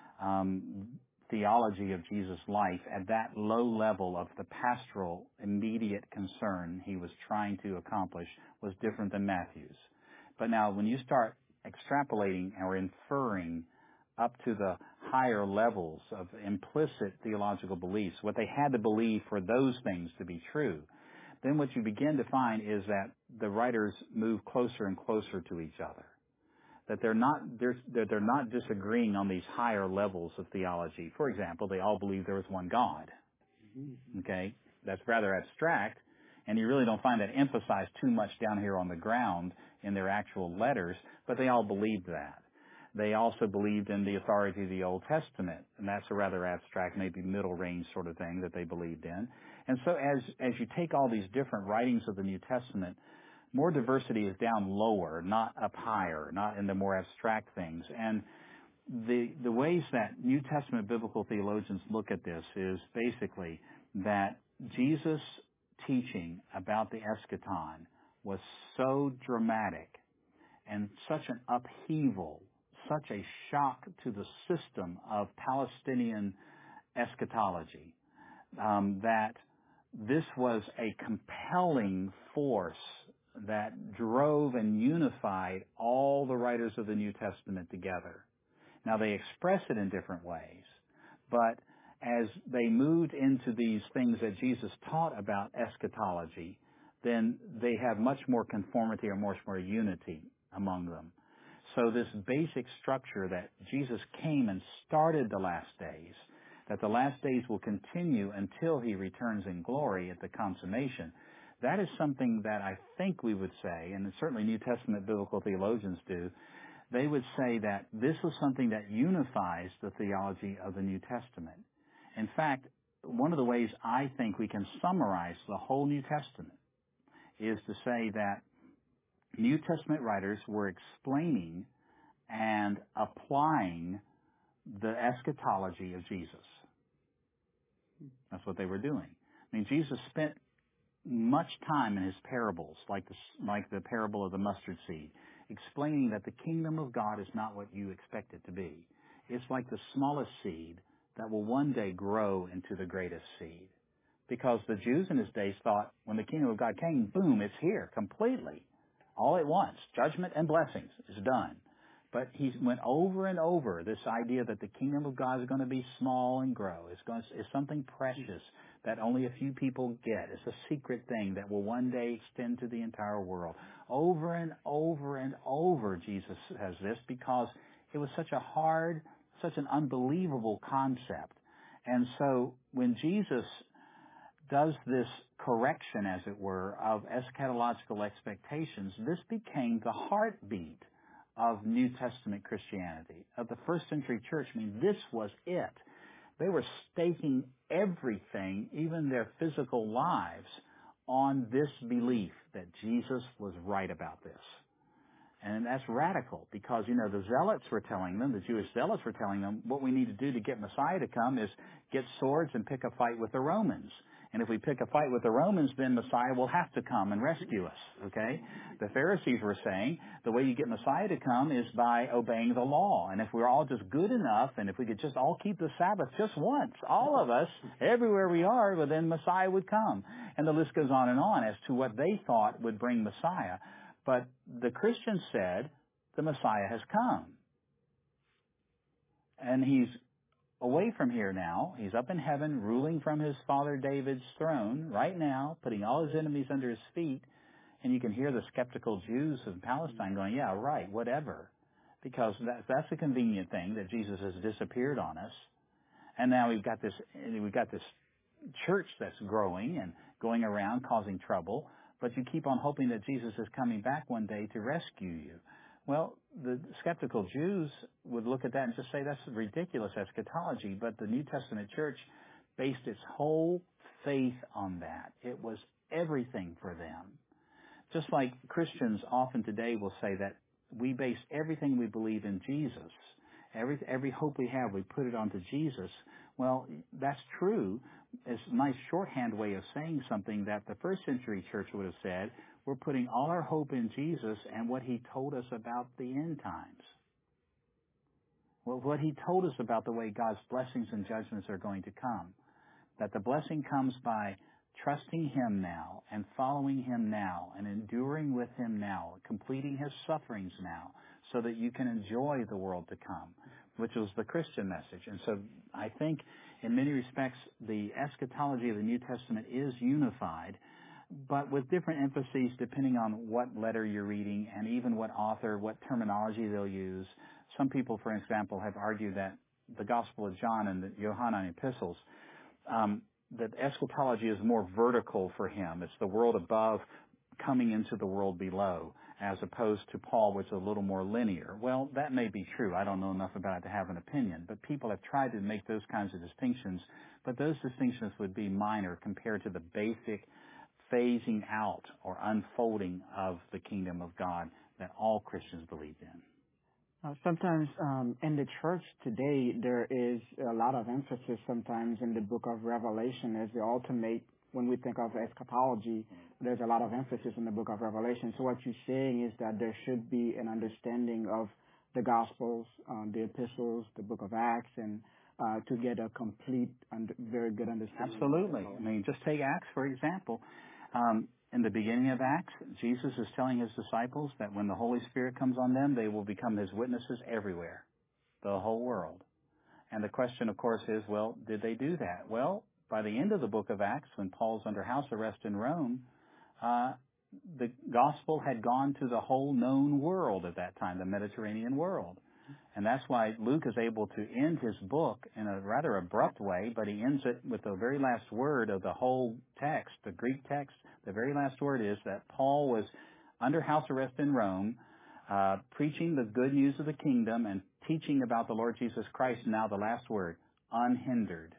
um, theology of Jesus' life at that low level of the pastoral immediate concern he was trying to accomplish was different than Matthew's. But now when you start extrapolating or inferring up to the higher levels of implicit theological beliefs, what they had to believe for those things to be true, then what you begin to find is that the writers move closer and closer to each other. That they're not they're, that they're not disagreeing on these higher levels of theology. For example, they all believe there was one God. Okay, that's rather abstract, and you really don't find that emphasized too much down here on the ground in their actual letters. But they all believed that. They also believed in the authority of the Old Testament, and that's a rather abstract, maybe middle range sort of thing that they believed in. And so as as you take all these different writings of the New Testament, more diversity is down lower, not up higher, not in the more abstract things. And the the ways that New Testament biblical theologians look at this is basically that Jesus' teaching about the eschaton was so dramatic and such an upheaval, such a shock to the system of Palestinian eschatology, um, that this was a compelling force that drove and unified all the writers of the New Testament together. Now, they express it in different ways, but as they moved into these things that Jesus taught about eschatology, then they have much more conformity or much more unity among them. So this basic structure that Jesus came and started the last days, that the last days will continue until he returns in glory at the consummation, that is something that I think we would say, and certainly New Testament biblical theologians do, they would say that this is something that unifies the theology of the New Testament. In fact, one of the ways I think we can summarize the whole New Testament is to say that New Testament writers were explaining and applying the eschatology of Jesus. That's what they were doing. I mean, Jesus spent much time in his parables, like the, like the parable of the mustard seed, explaining that the kingdom of God is not what you expect it to be. It's like the smallest seed that will one day grow into the greatest seed. Because the Jews in his days thought when the kingdom of God came, boom, it's here completely. All at once. Judgment and blessings is done. But he went over and over this idea that the kingdom of God is going to be small and grow. It's, going to, it's something precious that only a few people get. It's a secret thing that will one day extend to the entire world. Over and over and over Jesus says this because it was such a hard, such an unbelievable concept. And so when Jesus does this correction, as it were, of eschatological expectations, this became the heartbeat of New Testament Christianity, of the first century church. I mean, this was it. They were staking everything, even their physical lives, on this belief that Jesus was right about this. And that's radical because, you know, the zealots were telling them, the Jewish zealots were telling them, what we need to do to get Messiah to come is get swords and pick a fight with the Romans. And if we pick a fight with the Romans, then Messiah will have to come and rescue us, okay? The Pharisees were saying the way you get Messiah to come is by obeying the law. And if we're all just good enough, and if we could just all keep the Sabbath just once, all of us, everywhere we are, well, then Messiah would come. And the list goes on and on as to what they thought would bring Messiah. But the Christians said the Messiah has come. And he's away from here now. He's up in heaven, ruling from his father David's throne right now, putting all his enemies under his feet. And you can hear the skeptical Jews of Palestine going, yeah, right, whatever. Because that, that's a convenient thing that Jesus has disappeared on us. And now we've got this, we've got this church that's growing and going around causing trouble. But you keep on hoping that Jesus is coming back one day to rescue you. Well, the skeptical Jews would look at that and just say that's ridiculous eschatology, but the New Testament church based its whole faith on that. It was everything for them. Just like Christians often today will say that we base everything we believe in Jesus. Every, every hope we have, we put it onto Jesus. Well, that's true. It's a nice shorthand way of saying something that the first century church would have said, We're putting all our hope in Jesus and what He told us about the end times. Well, what He told us about the way God's blessings and judgments are going to come. That the blessing comes by trusting Him now and following Him now and enduring with Him now, completing His sufferings now, so that you can enjoy the world to come, which was the Christian message. And so I think in many respects the eschatology of the New Testament is unified, but with different emphases depending on what letter you're reading and even what author, what terminology they'll use. Some people, for example, have argued that the Gospel of John and the Johannine epistles, um, that eschatology is more vertical for him. It's the world above coming into the world below, as opposed to Paul, which is a little more linear. Well, that may be true. I don't know enough about it to have an opinion, but people have tried to make those kinds of distinctions, but those distinctions would be minor compared to the basic phasing out or unfolding of the kingdom of God that all Christians believed in. Uh, sometimes um, in the church today, there is a lot of emphasis sometimes in the book of Revelation as the ultimate. When we think of eschatology, there's a lot of emphasis in the book of Revelation. So what you're saying is that there should be an understanding of the Gospels, um, the epistles, the book of Acts, and uh, to get a complete and very good understanding. Absolutely. I mean, just take Acts, for example. Um, in the beginning of Acts, Jesus is telling His disciples that when the Holy Spirit comes on them, they will become His witnesses everywhere, the whole world. And the question, of course, is, well, did they do that? Well, by the end of the book of Acts, when Paul's under house arrest in Rome, uh, the gospel had gone to the whole known world at that time, the Mediterranean world. And that's why Luke is able to end his book in a rather abrupt way, but he ends it with the very last word of the whole text, the Greek text. The very last word is that Paul was under house arrest in Rome, uh, preaching the good news of the kingdom and teaching about the Lord Jesus Christ. Now the last word, unhindered.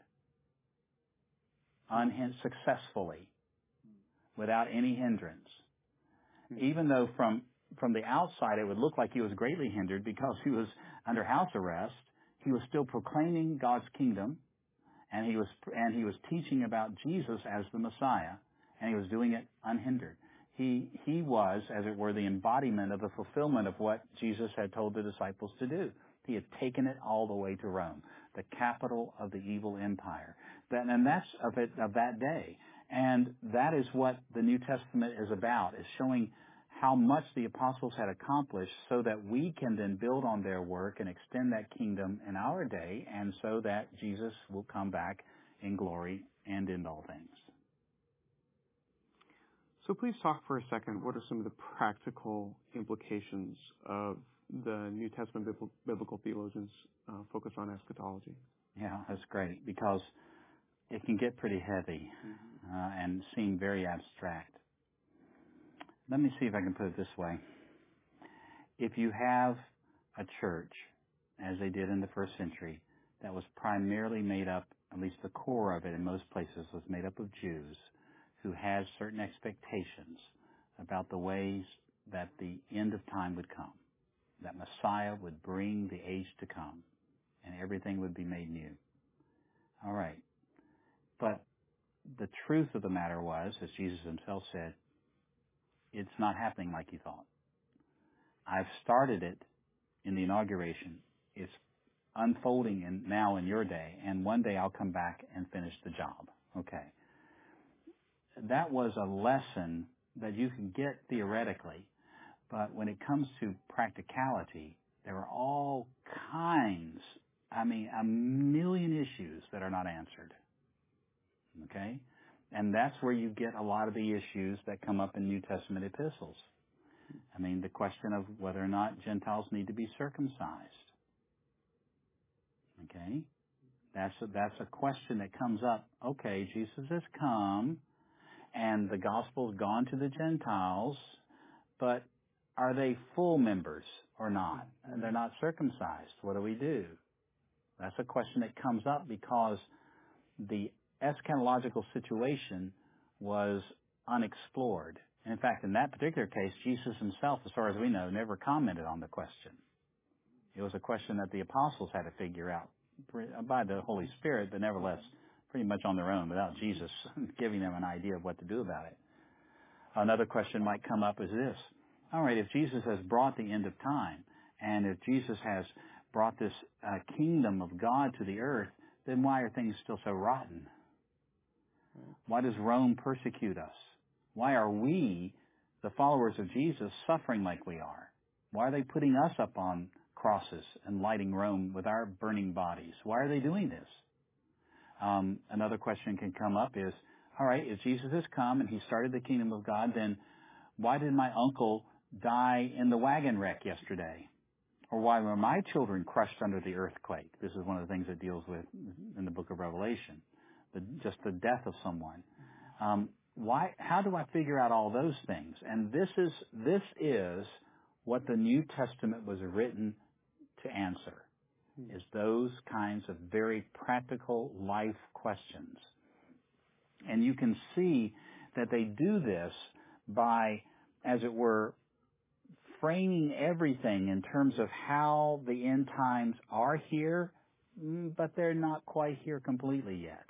Unhin- successfully, without any hindrance. Even though from from the outside it would look like he was greatly hindered because he was under house arrest, he was still proclaiming God's kingdom, and he was and he was teaching about Jesus as the Messiah, and he was doing it unhindered. He he was, as it were, the embodiment of the fulfillment of what Jesus had told the disciples to do. He had taken it all the way to Rome, the capital of the evil empire. That, and that's of it of that day. And that is what the New Testament is about, is showing how much the apostles had accomplished so that we can then build on their work and extend that kingdom in our day, and so that Jesus will come back in glory and in all things. So please talk for a second. What are some of the practical implications of the New Testament biblical theologians' uh, focus on eschatology? Yeah, that's great, because it can get pretty heavy uh, and seem very abstract. Let me see if I can put it this way. If you have a church, as they did in the first century, that was primarily made up, at least the core of it in most places, was made up of Jews who had certain expectations about the ways that the end of time would come, that Messiah would bring the age to come, and everything would be made new. All right. But the truth of the matter was, as Jesus himself said, it's not happening like you thought. I've started it in the inauguration. It's unfolding in, now in your day, and one day I'll come back and finish the job. Okay. That was a lesson that you can get theoretically, but when it comes to practicality, there are all kinds, I mean, a million issues that are not answered. Okay? And that's where you get a lot of the issues that come up in New Testament epistles. I mean, the question of whether or not Gentiles need to be circumcised. Okay? That's a, that's a question that comes up. Okay, Jesus has come, and the gospel's gone to the Gentiles, but are they full members or not? And they're not circumcised. What do we do? That's a question that comes up because the eschatological situation was unexplored. And in fact, in that particular case, Jesus himself, as far as we know, never commented on the question. It was a question that the apostles had to figure out by the Holy Spirit, but nevertheless, pretty much on their own without Jesus giving them an idea of what to do about it. Another question might come up is this. All right, if Jesus has brought the end of time, and if Jesus has brought this uh, kingdom of God to the earth, then why are things still so rotten? Why does Rome persecute us? Why are we, the followers of Jesus, suffering like we are? Why are they putting us up on crosses and lighting Rome with our burning bodies? Why are they doing this? Um, another question can come up is, all right, if Jesus has come and he started the kingdom of God, then why did my uncle die in the wagon wreck yesterday? Or why were my children crushed under the earthquake? This is one of the things it deals with in the book of Revelation, the, just the death of someone. Um, why? How do I figure out all those things? And this is this is what the New Testament was written to answer, is those kinds of very practical life questions. And you can see that they do this by, as it were, framing everything in terms of how the end times are here, but they're not quite here completely yet.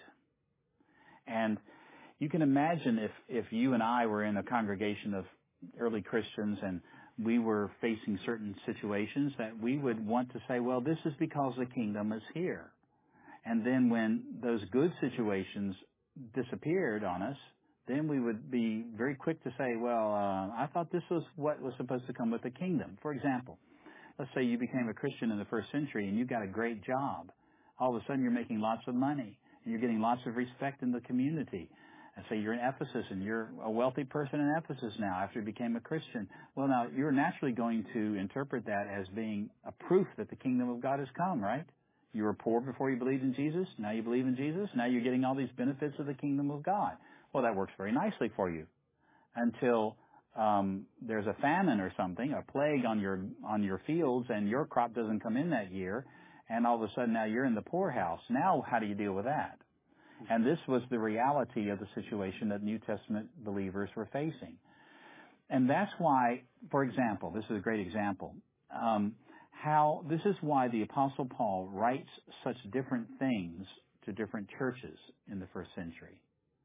And you can imagine if, if you and I were in a congregation of early Christians and we were facing certain situations, that we would want to say, well, this is because the kingdom is here. And then when those good situations disappeared on us, then we would be very quick to say, well, uh, I thought this was what was supposed to come with the kingdom. For example, let's say you became a Christian in the first century and you got a great job. All of a sudden you're making lots of money and you're getting lots of respect in the community. And say you're in Ephesus and you're a wealthy person in Ephesus now after you became a Christian. Well, now you're naturally going to interpret that as being a proof that the kingdom of God has come, right? You were poor before you believed in Jesus. Now you believe in Jesus. Now you're getting all these benefits of the kingdom of God. Well, that works very nicely for you until um, there's a famine or something, a plague on your on your fields, and your crop doesn't come in that year, and all of a sudden now you're in the poorhouse. Now how do you deal with that? And this was the reality of the situation that New Testament believers were facing. And that's why, for example, this is a great example, um, how this is why the Apostle Paul writes such different things to different churches in the first century.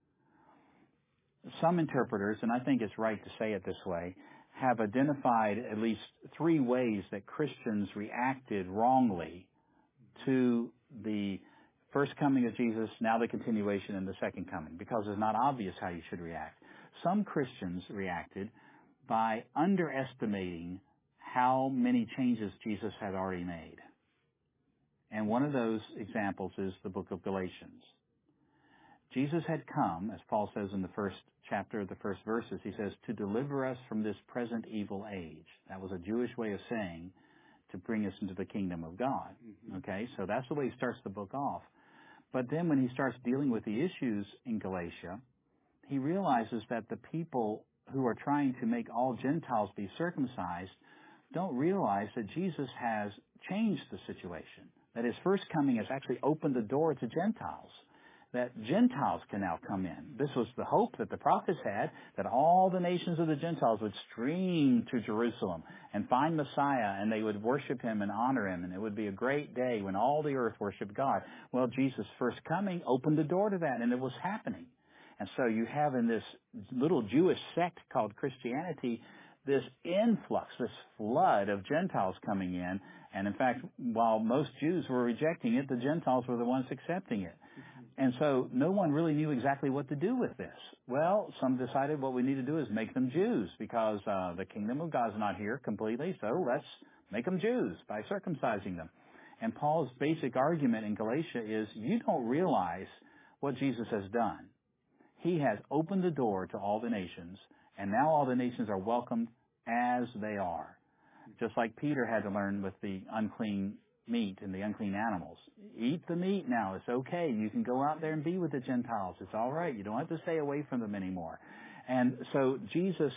Some interpreters, and I think it's right to say it this way, have identified at least three ways that Christians reacted wrongly to the first coming of Jesus, now the continuation, and the second coming, because it's not obvious how you should react. Some Christians reacted by underestimating how many changes Jesus had already made. And one of those examples is the book of Galatians. Jesus had come, as Paul says in the first chapter of the first verses, he says, to deliver us from this present evil age. That was a Jewish way of saying to bring us into the kingdom of God. Mm-hmm. Okay, so that's the way he starts the book off. But then when he starts dealing with the issues in Galatia, he realizes that the people who are trying to make all Gentiles be circumcised don't realize that Jesus has changed the situation, that his first coming has actually opened the door to Gentiles, that Gentiles can now come in. This was the hope that the prophets had, that all the nations of the Gentiles would stream to Jerusalem and find Messiah, and they would worship him and honor him, and it would be a great day when all the earth worshiped God. Well, Jesus' first coming opened the door to that, and it was happening. And so you have in this little Jewish sect called Christianity this influx, this flood of Gentiles coming in, and in fact, while most Jews were rejecting it, the Gentiles were the ones accepting it. And so no one really knew exactly what to do with this. Well, some decided what we need to do is make them Jews because uh, the kingdom of God is not here completely, so let's make them Jews by circumcising them. And Paul's basic argument in Galatia is you don't realize what Jesus has done. He has opened the door to all the nations, and now all the nations are welcomed as they are. Just like Peter had to learn with the unclean meat and the unclean animals. Eat the meat now. It's okay. You can go out there and be with the Gentiles. It's all right. You don't have to stay away from them anymore. And so Jesus'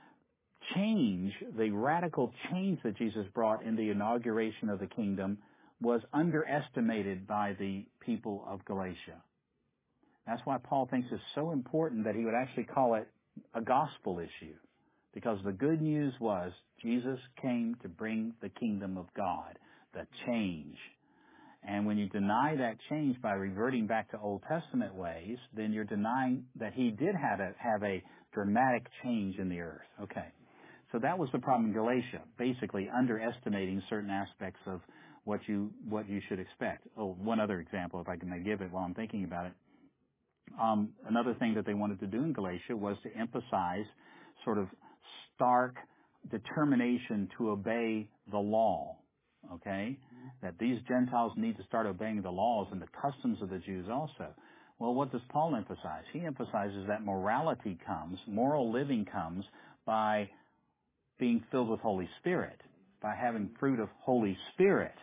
change, the radical change that Jesus brought in the inauguration of the kingdom was underestimated by the people of Galatia. That's why Paul thinks it's so important that he would actually call it a gospel issue. Because the good news was Jesus came to bring the kingdom of God, the change. And when you deny that change by reverting back to Old Testament ways, then you're denying that he did have a, have a dramatic change in the earth. Okay. So that was the problem in Galatia, basically underestimating certain aspects of what you what you should expect. Oh, one other example, if I can give it while I'm thinking about it. Um, another thing that they wanted to do in Galatia was to emphasize sort of stark determination to obey the law. Okay? That these Gentiles need to start obeying the laws and the customs of the Jews also. Well, what does Paul emphasize? He emphasizes that morality comes, moral living comes by being filled with Holy Spirit, by having fruit of Holy Spirit,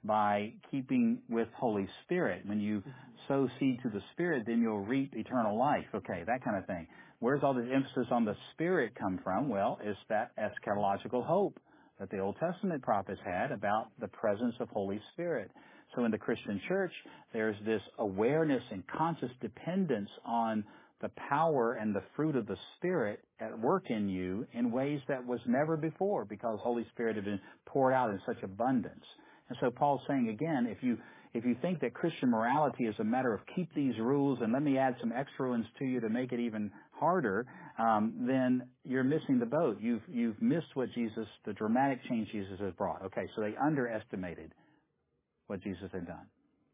by keeping with Holy Spirit. When you sow seed to the Spirit, then you'll reap eternal life. Okay, that kind of thing. Where's all this emphasis on the Spirit come from? Well, it's that eschatological hope that the Old Testament prophets had about the presence of Holy Spirit. So in the Christian church, there's this awareness and conscious dependence on the power and the fruit of the Spirit at work in you in ways that was never before, because Holy Spirit had been poured out in such abundance. And so Paul's saying again, if you if you think that Christian morality is a matter of keep these rules and let me add some extra ones to you to make it even harder, um, then you're missing the boat. You've you've missed what Jesus, the dramatic change Jesus has brought. Okay, so they underestimated what Jesus had done.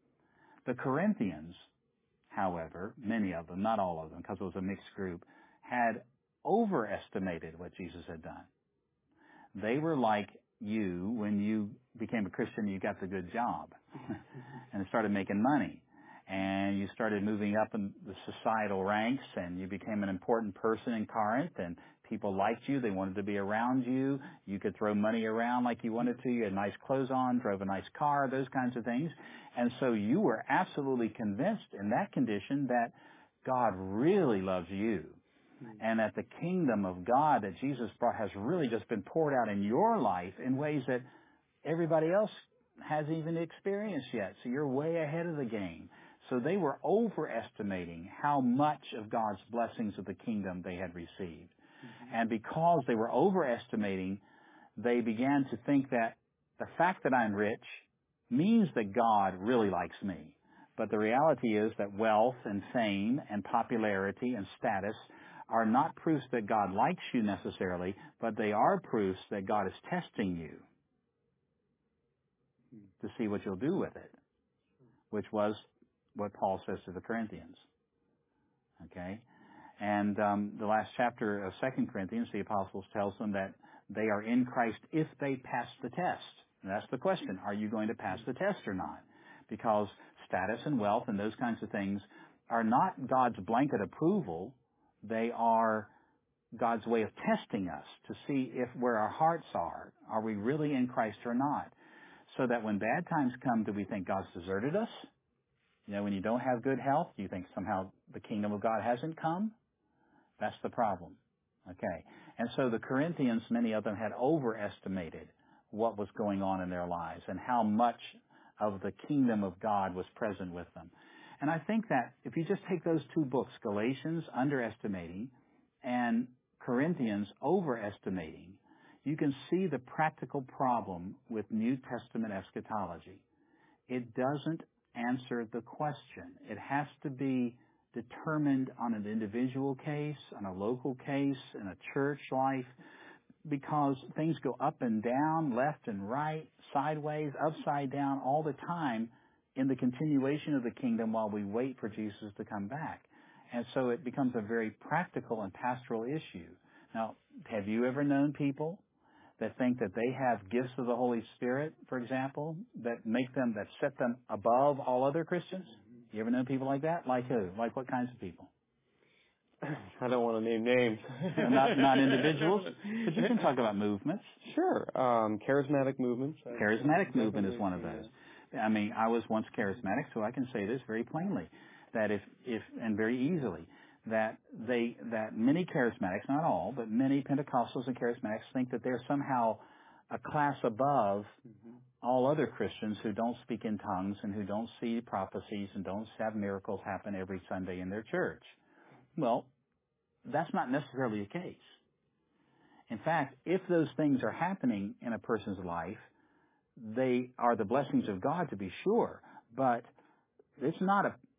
The Corinthians, however, many of them, not all of them, because it was a mixed group, had overestimated what Jesus had done. They were like you when you became a Christian, you got the good job and started making money. And you started moving up in the societal ranks, and you became an important person in Corinth, and people liked you. They wanted to be around you. You could throw money around like you wanted to. You had nice clothes on, drove a nice car, those kinds of things. And so you were absolutely convinced in that condition that God really loves you, and that the kingdom of God that Jesus brought has really just been poured out in your life in ways that everybody else hasn't even experienced yet. So you're way ahead of the game. So they were overestimating how much of God's blessings of the kingdom they had received. Mm-hmm. And because they were overestimating, they began to think that the fact that I'm rich means that God really likes me. But the reality is that wealth and fame and popularity and status are not proofs that God likes you necessarily, but they are proofs that God is testing you to see what you'll do with it, which was what Paul says to the Corinthians. Okay? And um, the last chapter of Second Corinthians, the Apostles tells them that they are in Christ if they pass the test. And that's the question. Are you going to pass the test or not? Because status and wealth and those kinds of things are not God's blanket approval. They are God's way of testing us to see if where our hearts are, are we really in Christ or not? So that when bad times come, do we think God's deserted us? You know, when you don't have good health, do you think somehow the kingdom of God hasn't come? That's the problem. Okay. And so the Corinthians, many of them had overestimated what was going on in their lives and how much of the kingdom of God was present with them. And I think that if you just take those two books, Galatians, underestimating, and Corinthians, overestimating, you can see the practical problem with New Testament eschatology. It doesn't answer the question. It has to be determined on an individual case, on a local case, in a church life, because things go up and down, left and right, sideways, upside down all the time in the continuation of the kingdom while we wait for Jesus to come back. And so it becomes a very practical and pastoral issue. Now, have you ever known people that think that they have gifts of the Holy Spirit, for example, that make them, that set them above all other Christians? You ever known people like that? Like who? Like what kinds of people? I don't want to name names. not, not individuals, but you can talk about movements. Sure. Um, charismatic movements. Charismatic movement is one of those. I mean, I was once charismatic, so I can say this very plainly, that if, if, and very easily, that they, that many charismatics, not all, but many Pentecostals and charismatics think that they're somehow a class above mm-hmm. all other Christians who don't speak in tongues and who don't see prophecies and don't have miracles happen every Sunday in their church. Well, that's not necessarily the case. In fact, if those things are happening in a person's life, they are the blessings of God to be sure, but it's not a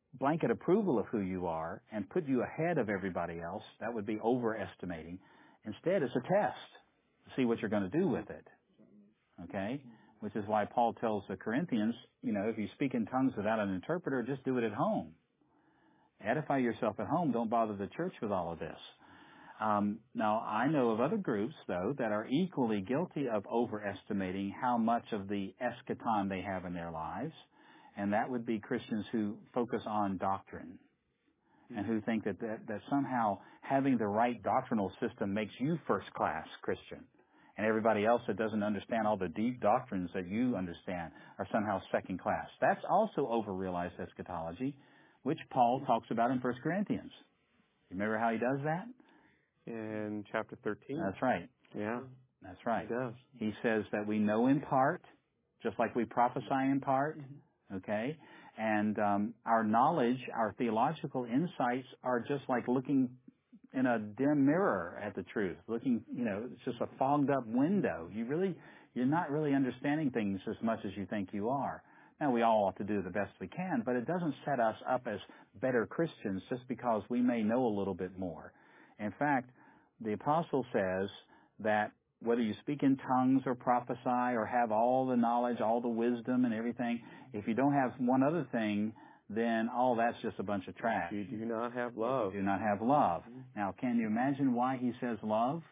blanket approval of who you are and put you ahead of everybody else. That would be overestimating. Instead, it's a test to see what you're going to do with it. Okay? Which is why Paul tells the Corinthians, you know, if you speak in tongues without an interpreter, just do it at home. Edify yourself at home. Don't bother the church with all of this. Um, now, I know of other groups, though, that are equally guilty of overestimating how much of the eschaton they have in their lives, and that would be Christians who focus on doctrine and who think that, that, that somehow having the right doctrinal system makes you first-class Christian, and everybody else that doesn't understand all the deep doctrines that you understand are somehow second-class. That's also over-realized eschatology, which Paul talks about in First Corinthians. You remember how he does that? In chapter thirteen. That's right. Yeah. That's right. He does. He says that we know in part, just like we prophesy in part, okay? And um, our knowledge, our theological insights are just like looking in a dim mirror at the truth. Looking, you know, it's just a fogged up window. You really, you're not really understanding things as much as you think you are. Now, we all ought to do the best we can, but it doesn't set us up as better Christians just because we may know a little bit more. In fact, the apostle says that whether you speak in tongues or prophesy or have all the knowledge, all the wisdom and everything, if you don't have one other thing, then all that's just a bunch of trash. You do not have love. You do not have love. Now, can you imagine why he says love?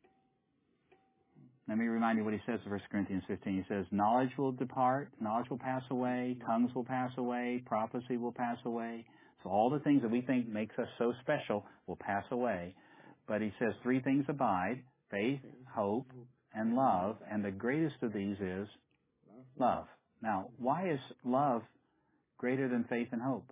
Let me remind you what he says in First Corinthians fifteen. He says, knowledge will depart, knowledge will pass away, tongues will pass away, prophecy will pass away. So all the things that we think makes us so special will pass away. But he says three things abide, faith, hope, and love. And the greatest of these is love. Now, why is love greater than faith and hope?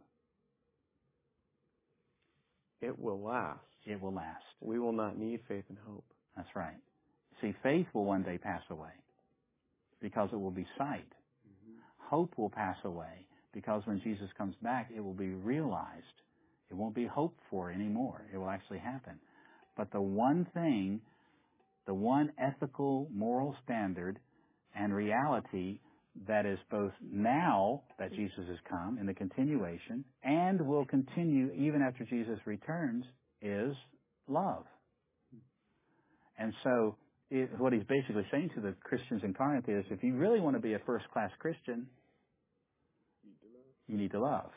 It will last. It will last. We will not need faith and hope. That's right. See, faith will one day pass away because it will be sight. Mm-hmm. Hope will pass away because when Jesus comes back, it will be realized. It won't be hoped for anymore. It will actually happen. But the one thing, the one ethical, moral standard and reality that is both now that Jesus has come in the continuation and will continue even after Jesus returns is love. And so it, what he's basically saying to the Christians in Corinth is, if you really want to be a first-class Christian, you need to love.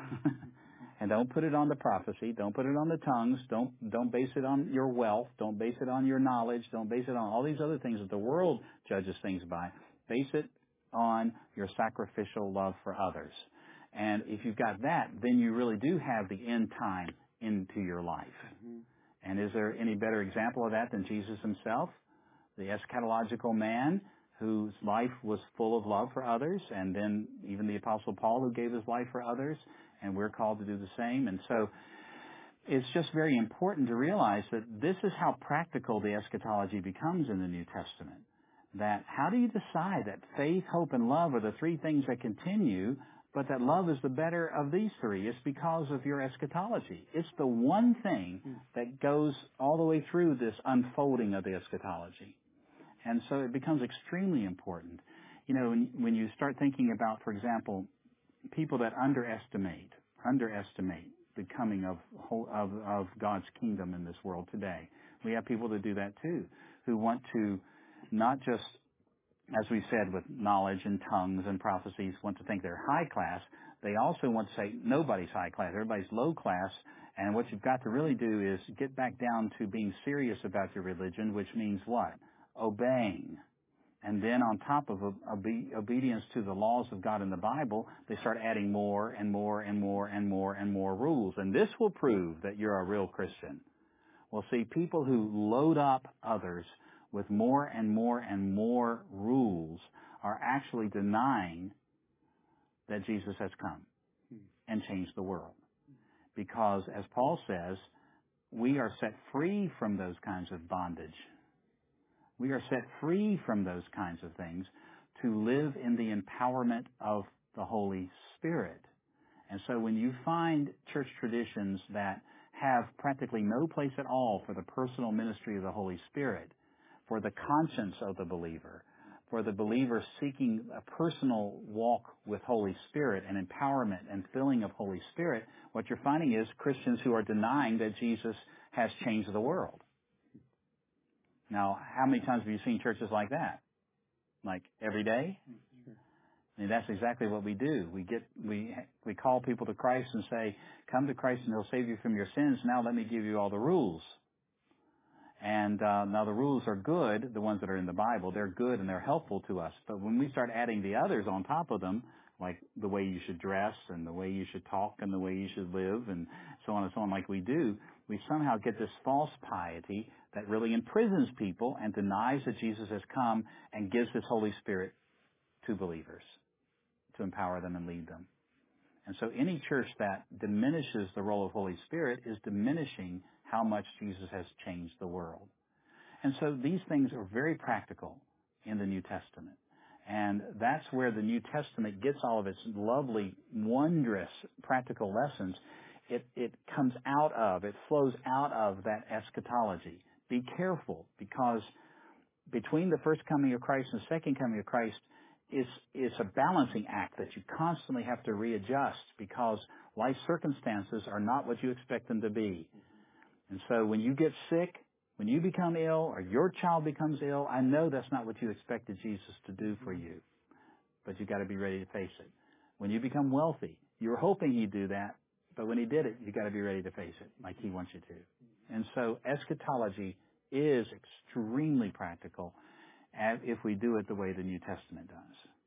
And don't put it on the prophecy. Don't put it on the tongues. Don't don't base it on your wealth. Don't base it on your knowledge. Don't base it on all these other things that the world judges things by. Base it on your sacrificial love for others. And if you've got that, then you really do have the end time into your life. Mm-hmm. And is there any better example of that than Jesus himself, the eschatological man whose life was full of love for others, and then even the Apostle Paul who gave his life for others, and we're called to do the same. And so it's just very important to realize that this is how practical the eschatology becomes in the New Testament. That how do you decide that faith, hope, and love are the three things that continue, but that love is the better of these three? It's because of your eschatology. It's the one thing that goes all the way through this unfolding of the eschatology. And so it becomes extremely important. You know, when, when you start thinking about, for example, people that underestimate, underestimate the coming of, of, of God's kingdom in this world today. We have people that do that too, who want to not just, as we said, with knowledge and tongues and prophecies, want to think they're high class. They also want to say nobody's high class, everybody's low class. And what you've got to really do is get back down to being serious about your religion, which means what? Obeying. And then on top of obe- obedience to the laws of God in the Bible, they start adding more and more and more and more and more rules. And this will prove that you're a real Christian. Well, see, people who load up others with more and more and more rules are actually denying that Jesus has come and changed the world. Because, as Paul says, we are set free from those kinds of bondage. We are set free from those kinds of things to live in the empowerment of the Holy Spirit. And so when you find church traditions that have practically no place at all for the personal ministry of the Holy Spirit, for the conscience of the believer, for the believer seeking a personal walk with Holy Spirit and empowerment and filling of Holy Spirit, what you're finding is Christians who are denying that Jesus has changed the world. Now, how many times have you seen churches like that? Like every day? I mean, that's exactly what we do. We get, we, we call people to Christ and say, come to Christ and He'll save you from your sins. Now let me give you all the rules. And uh, now the rules are good, the ones that are in the Bible. They're good and they're helpful to us. But when we start adding the others on top of them, like the way you should dress and the way you should talk and the way you should live and so on and so on like we do, we somehow get this false piety that really imprisons people and denies that Jesus has come and gives His Holy Spirit to believers to empower them and lead them. And so any church that diminishes the role of Holy Spirit is diminishing how much Jesus has changed the world. And so these things are very practical in the New Testament. And that's where the New Testament gets all of its lovely, wondrous practical lessons. It, it comes out of, it flows out of that eschatology. Be careful, because between the first coming of Christ and the second coming of Christ, It's, it's a balancing act that you constantly have to readjust, because life circumstances are not what you expect them to be. And so when you get sick, when you become ill, or your child becomes ill, I know that's not what you expected Jesus to do for you. But you've got to be ready to face it. When you become wealthy, you were hoping He'd do that, but when He did it, you've got to be ready to face it like He wants you to. And so eschatology is extremely practical if we do it the way the New Testament does.